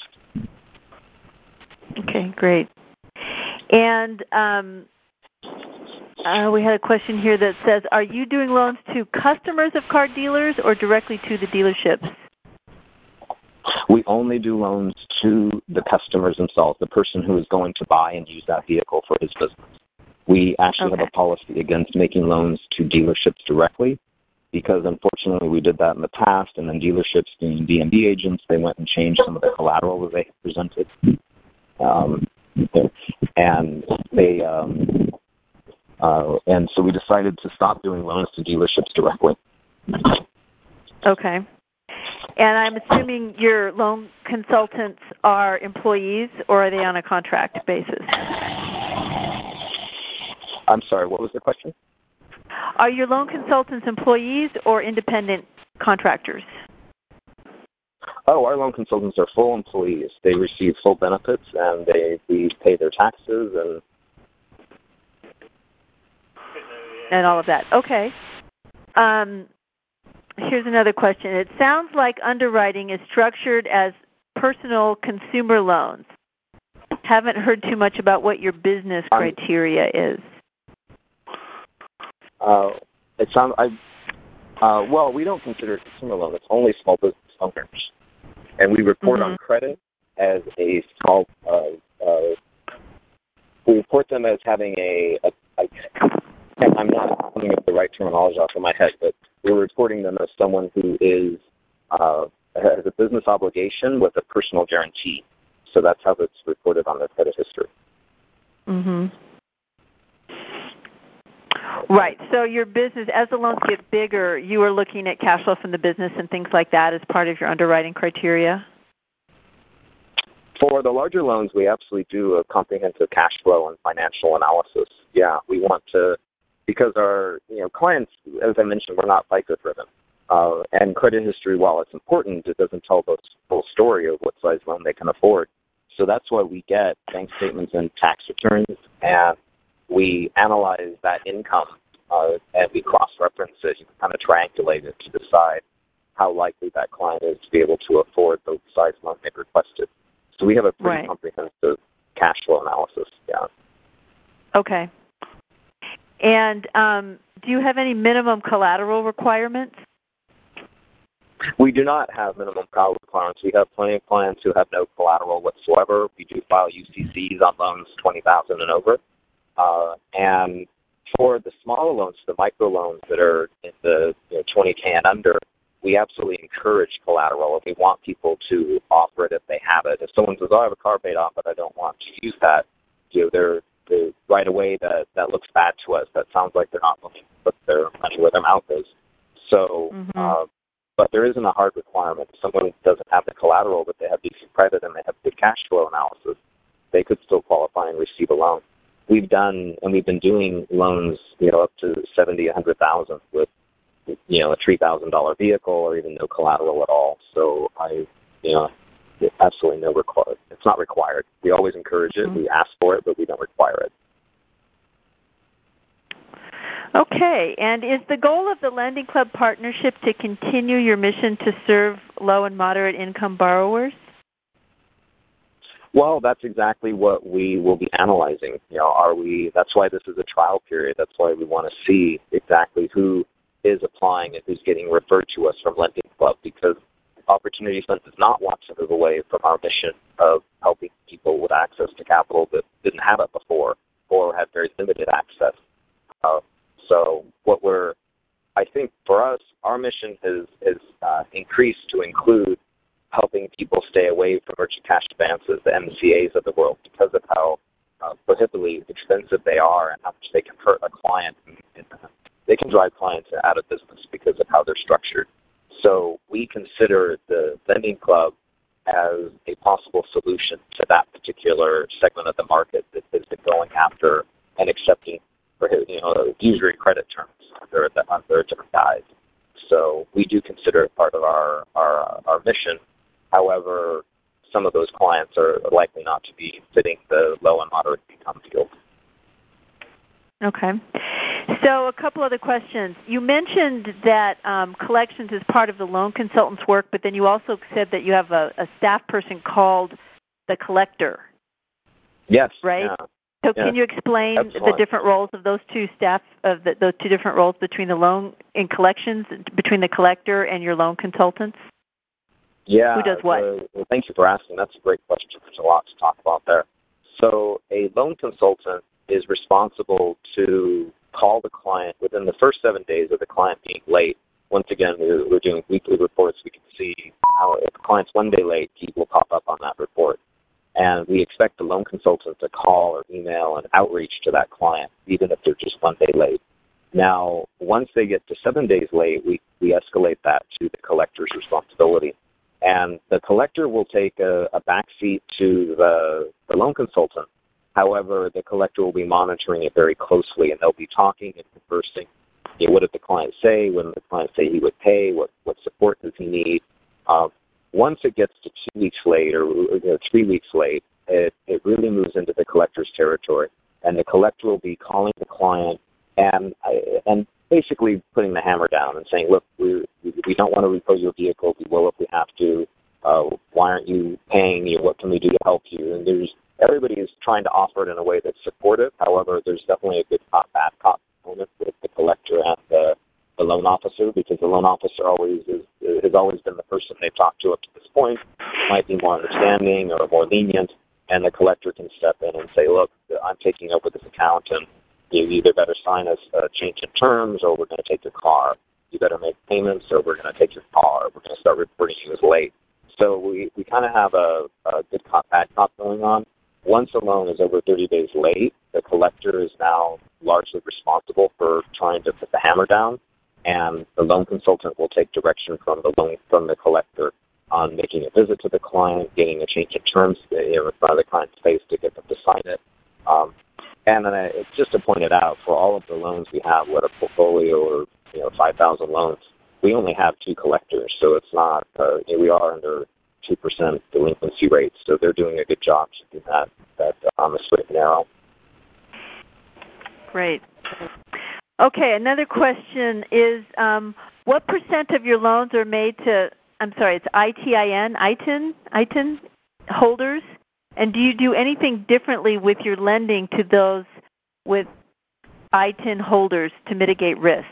Okay, great. And um, uh, we had a question here that says, are you doing loans to customers of car dealers or directly to the dealerships? We only do loans to the customers themselves, the person who is going to buy and use that vehicle for his business. We actually okay. have a policy against making loans to dealerships directly because, unfortunately, we did that in the past, and then dealerships, being D M V agents, they went and changed some of the collateral that they had presented. Um, and they, um, uh, and so we decided to stop doing loans to dealerships directly. Okay. And I'm assuming your loan consultants are employees, or are they on a contract basis? I'm sorry, what was the question? Are your loan consultants employees or independent contractors? Oh, our loan consultants are full employees. They receive full benefits, and they we pay their taxes and and all of that. Okay. Um, here's another question. It sounds like underwriting is structured as personal consumer loans. Haven't heard too much about what your business criteria is. Uh, it sounds. I uh, well, we don't consider it consumer loan. It's only small business owners. And we report mm-hmm. on credit as a small, uh, uh, we report them as having a, a, a, I'm not coming up with the right terminology off of my head, but we're reporting them as someone who is, uh, has a business obligation with a personal guarantee. So that's how it's reported on their credit history. Mm-hmm. Right. So your business, as the loans get bigger, you are looking at cash flow from the business and things like that as part of your underwriting criteria? For the larger loans, we absolutely do a comprehensive cash flow and financial analysis. Yeah, we want to, because our you know clients, as I mentioned, we're not FICO driven. Uh, and credit history, while it's important, it doesn't tell the full story of what size loan they can afford. So that's why we get bank statements and tax returns, and we analyze that income, uh, and we cross-reference it. You can kind of triangulate it to decide how likely that client is to be able to afford the size loan they've requested. So we have a pretty right. comprehensive cash flow analysis, yeah. Okay. And um, do you have any minimum collateral requirements? We do not have minimum collateral requirements. We have plenty of clients who have no collateral whatsoever. We do file U C Cs on loans twenty thousand dollars and over. Uh, and for the smaller loans, the micro loans that are in the you know, twenty K and under, we absolutely encourage collateral, and we want people to offer it if they have it. If someone says, "Oh, I have a car paid off, but I don't want to use that," you know, they're, they're right away that that looks bad to us. That sounds like they're not looking to put their money where their mouth is. So, mm-hmm. uh, but there isn't a hard requirement. If someone doesn't have the collateral, but they have decent credit and they have good cash flow analysis, they could still qualify and receive a loan. We've done, and we've been doing loans, you know, up to seventy, a hundred thousand with, you know, a three thousand dollar vehicle or even no collateral at all. So I, you know, absolutely no required. It's not required. We always encourage it. Mm-hmm. We ask for it, but we don't require it. Okay, and is the goal of the Lending Club partnership to continue your mission to serve low and moderate income borrowers? Well, that's exactly what we will be analyzing. You know, are we? That's why this is a trial period. That's why we want to see exactly who is applying and who's getting referred to us from Lending Club, because Opportunity Fund does not want to move away from our mission of helping people with access to capital that didn't have it before or had very limited access. Uh, so what we're, I think for us, our mission has, has uh, increased to include helping people stay away from merchant cash advances, the M C As of the world, because of how uh, prohibitively expensive they are and how much they can hurt a client. And, and, uh, they can drive clients out of business because of how they're structured. So we consider the Lending Club as a possible solution to that particular segment of the market that has been going after and accepting, you know, usury credit terms under, under a different guise. So we do consider it part of our, our, our mission. However, some of those clients are likely not to be fitting the low and moderate income field. Okay. So a couple other questions. You mentioned that um, collections is part of the loan consultant's work, but then you also said that you have a, a staff person called the collector. Yes. Right? Yeah. So yeah. Can you explain Absolutely. the different roles of those two staff, of the, those two different roles between the loan in collections, between the collector and your loan consultants? Yeah. Who does what? The, well, thank you for asking. That's a great question. There's a lot to talk about there. So a loan consultant is responsible to call the client within the first seven days of the client being late. Once again, we're, we're doing weekly reports. We can see how if the client's one day late, he will pop up on that report. And we expect the loan consultant to call or email and outreach to that client, even if they're just one day late. Now, once they get to seven days late, we, we escalate that to the collector's responsibility. And the collector will take a, a backseat to the, the loan consultant. However, the collector will be monitoring it very closely, and they'll be talking and conversing. You know, what did the client say? When did the client say he would pay? What what support does he need? Um, once it gets to two weeks late or you know, three weeks late, it, it really moves into the collector's territory, and the collector will be calling the client and and basically putting the hammer down and saying, look, we we don't want to repo your vehicle. We will if we have to. Uh, why aren't you paying? You know, what can we do to help you? And there's everybody is trying to offer it in a way that's supportive. However, there's definitely a good cop, bad cop component with the collector and the, the loan officer, because the loan officer always is, has always been the person they've talked to up to this point, might be more understanding or more lenient, and the collector can step in and say, look, I'm taking over this account, and you either better sign us a change in terms, or we're going to take your car. You better make payments, or we're going to take your car. We're going to start reporting you as late. So we, we kind of have a, a good cop, bad cop going on. Once a loan is over thirty days late, the collector is now largely responsible for trying to put the hammer down, and the loan consultant will take direction from the loan from the collector on making a visit to the client, getting a change in terms you know, in front of the client's face to get them to sign it. Um, and then I, just to point it out, for all of the loans we have, whether portfolio or you know five thousand loans, we only have two collectors, so it's not uh, you know, we are under two percent delinquency rates, so they're doing a good job keeping that, that on the straight and narrow. Great. Okay, another question is, um, what percent of your loans are made to, I'm sorry, it's I T I N, I T I N, I T I N holders? And do you do anything differently with your lending to those with I T I N holders to mitigate risk?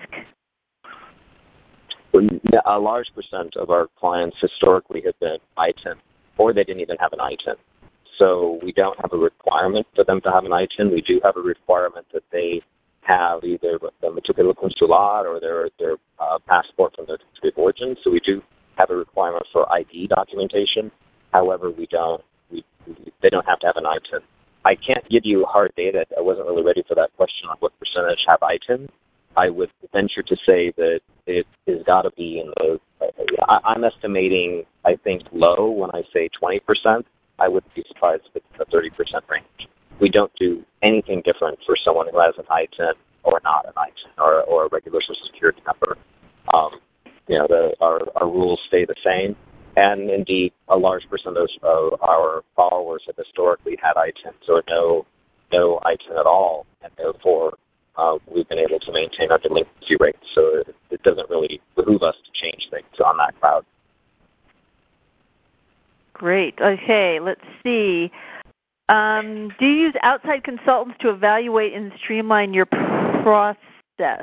A large percent of our clients historically have been I T I N, or they didn't even have an I T I N. So we don't have a requirement for them to have an I T I N. We do have a requirement that they have either the matriculado consular or their their uh, passport from their country of origin. So we do have a requirement for I D documentation. However, we don't. We, we they don't have to have an I T I N. I can't give you hard data. I wasn't really ready for that question on what percentage have I T I N. I would venture to say that it has got to be in the. I, I'm estimating, I think, low when I say twenty percent. I wouldn't be surprised if it's in the thirty percent range. We don't do anything different for someone who has an I T I N or not an I T I N or, or a regular Social Security number. Um, you know, the, our, our rules stay the same. And indeed, a large percentage of our followers have historically had I T I N, so no, no I T I N at all, and therefore uh, we've been able to maintain our delinquency rates. So it, it doesn't really behoove us to change things on that crowd. Great. Okay, let's see. Um, do you use outside consultants to evaluate and streamline your process?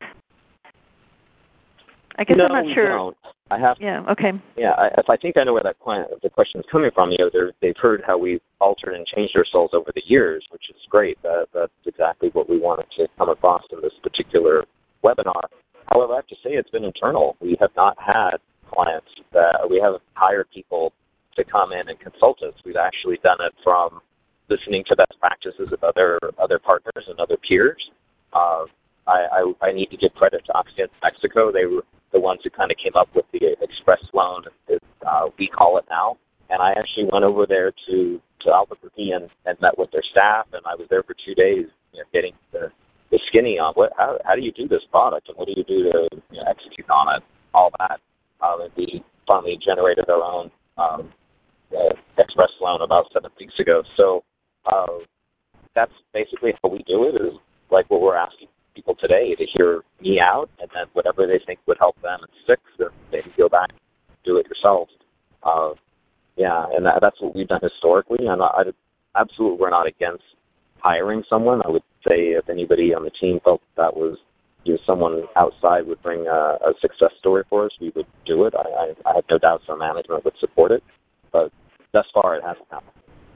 I guess no, I'm not sure. We don't. I have. Yeah. Okay. Yeah. I, if I think I know where that client, the question is coming from, you know, they've heard how we've altered and changed ourselves over the years, which is great. That, that's exactly what we wanted to come across in this particular webinar. However, I have to say it's been internal. We have not had clients that we haven't hired people to come in and consult us. We've actually done it from listening to best practices of other other partners and other peers. Uh, I, I, I need to give credit to Occident Mexico. They were the ones who kind of came up with the express loan, as uh, we call it now. And I actually went over there to, to Albuquerque and, and met with their staff, and I was there for two days, you know, getting the, the skinny on what how, how do you do this product and what do you do to you know, execute on it, all that. Um, and we finally generated our own um, uh, express loan about seven weeks ago. So uh, that's basically how we do it, is like what we're asking people today, to hear me out, and then whatever they think would help them and stick, then they can go back and do it yourselves. Uh, yeah, and that, that's what we've done historically. And I, I, absolutely, we're not against hiring someone. I would say if anybody on the team felt that was you know, someone outside would bring a, a success story for us, we would do it. I, I, I have no doubts our management would support it, but thus far it hasn't happened.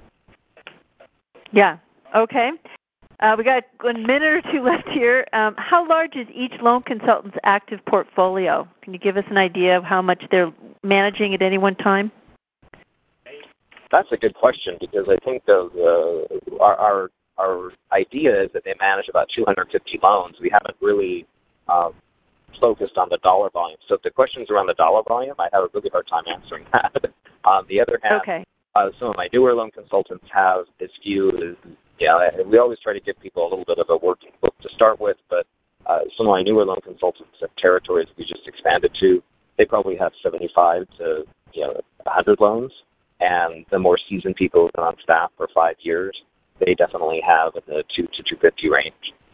Yeah. Okay. Uh, we got a minute or two left here. Um, how large is each loan consultant's active portfolio? Can you give us an idea of how much they're managing at any one time? That's a good question, because I think of, uh, our, our our idea is that they manage about two hundred fifty loans. We haven't really um, focused on the dollar volume. So if the question's around the dollar volume, I have a really hard time answering that. On the other hand, okay. uh, some of my newer loan consultants have this view is, yeah, we always try to give people a little bit of a working book to start with, but uh, some of my newer loan consultants and territories we just expanded to, they probably have seventy-five to you know one hundred loans, and the more seasoned people who've been on staff for five years, they definitely have in the two to two fifty range.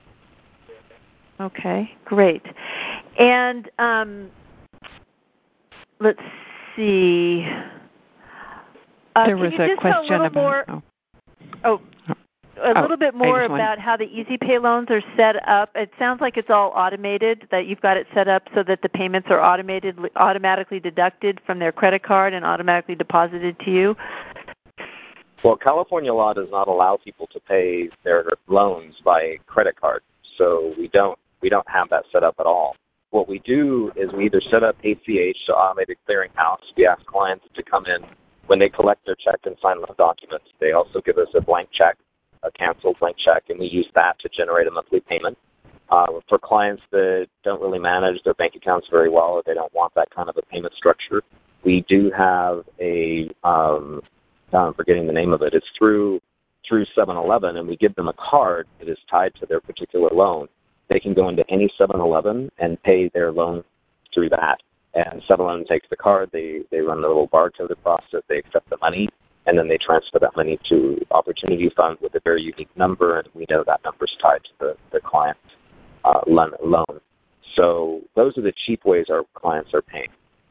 Okay, great. And um, let's see. Uh, there was can you a just question tell a little about. More, oh. oh. A Oh, little bit more want... about how the Easy Pay loans are set up. It sounds like it's all automated, that you've got it set up so that the payments are automated, automatically deducted from their credit card and automatically deposited to you. Well, California law does not allow people to pay their loans by credit card, so we don't we don't have that set up at all. What we do is we either set up A C H, so automated clearinghouse. We ask clients to come in when they collect their check and sign the documents. They also give us a blank check, a canceled blank check, and we use that to generate a monthly payment. Uh, for clients that don't really manage their bank accounts very well, or they don't want that kind of a payment structure, we do have a, um, I'm forgetting the name of it, it's through through seven eleven, and we give them a card that is tied to their particular loan. They can go into any seven eleven and pay their loan through that. And seven eleven takes the card, they, they run the little barcode across it, they accept the money, and then they transfer that money to Opportunity Fund with a very unique number, and we know that number is tied to the, the client's uh, loan. So those are the cheap ways our clients are paying.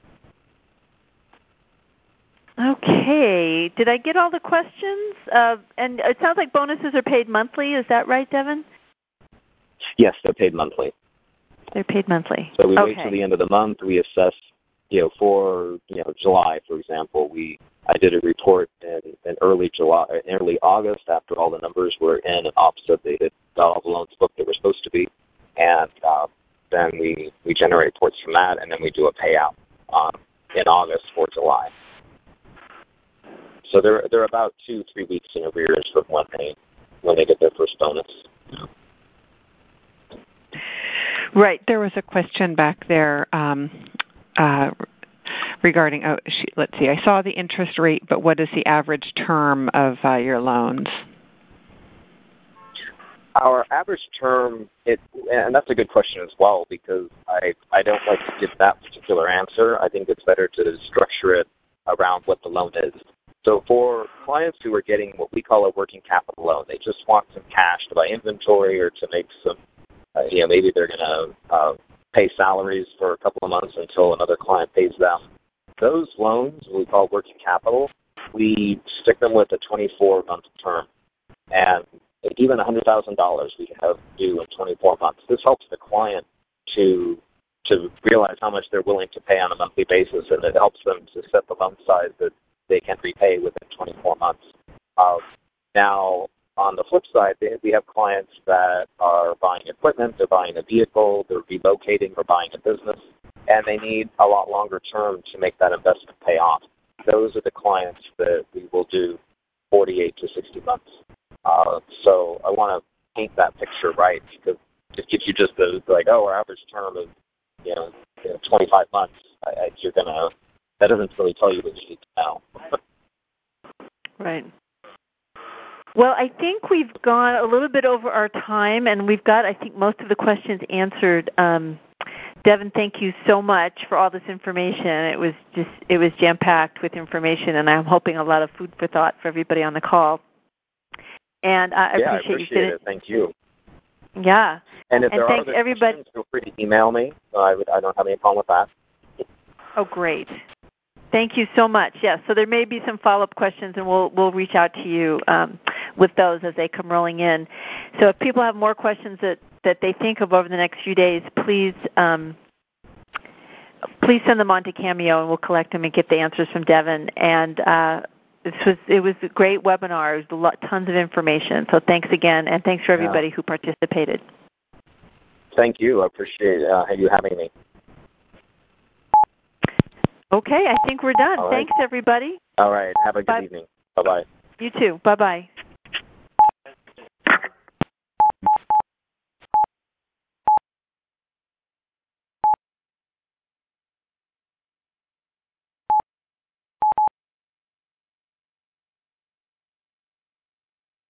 Okay. Did I get all the questions? Uh, and it sounds like bonuses are paid monthly. Is that right, Devin? Yes, they're paid monthly. They're paid monthly. So we okay. wait till the end of the month. We assess, you know, for you know July, for example. We I did a report in, in early July, in early August, after all the numbers were in and opposite. They had got all the loans booked. There was supposed to be, and uh, then we, we generate reports from that, and then we do a payout um, in August for July. So they're they're about two three weeks in arrears from when they when they get their first bonus. Right. There was a question back there um, uh, regarding. Oh, she, let's see. I saw the interest rate, but what is the average term of uh, your loans? Our average term, it, and that's a good question as well, because I I don't like to give that particular answer. I think it's better to structure it around what the loan is. So for clients who are getting what we call a working capital loan, they just want some cash to buy inventory or to make some, uh, you know, maybe they're going to uh, pay salaries for a couple of months until another client pays them. Those loans, we call working capital, we stick them with a twenty-four month term. And even one hundred thousand dollars we have due in twenty-four months. This helps the client to to realize how much they're willing to pay on a monthly basis, and it helps them to set the loan size that they can repay within twenty-four months. Uh, now, on the flip side, they, we have clients that are buying equipment, they're buying a vehicle, they're relocating or buying a business, and they need a lot longer term to make that investment pay off. Those are the clients that we will do forty-eight to sixty months. Uh, so I want to paint that picture right, because it gives you just the, like, oh, our average term is, you know, you know twenty-five months. I, I, you're going to, that doesn't really tell you what you need to know. Right. Well, I think we've gone a little bit over our time, and we've got, I think, most of the questions answered. Um, Devin, thank you so much for all this information. It was just, it was jam-packed with information, and I'm hoping a lot of food for thought for everybody on the call. And uh, I yeah, appreciate, I appreciate you. it. Thank you. Yeah. And if and there are other everybody. questions, feel free to email me. I, would, I don't have any problem with that. Oh, great. Thank you so much. Yes, so there may be some follow-up questions, and we'll we'll reach out to you um, with those as they come rolling in. So if people have more questions that, that they think of over the next few days, please um, please send them on to Cameo, and we'll collect them and get the answers from Devin. And uh, this was it was a great webinar. It was a lot, tons of information. So thanks again, and thanks for everybody yeah. who participated. Thank you. I appreciate uh, you having me. Okay, I think we're done. All right. Thanks, everybody. All right. Have a good Bye. evening. Bye-bye. You too. Bye-bye.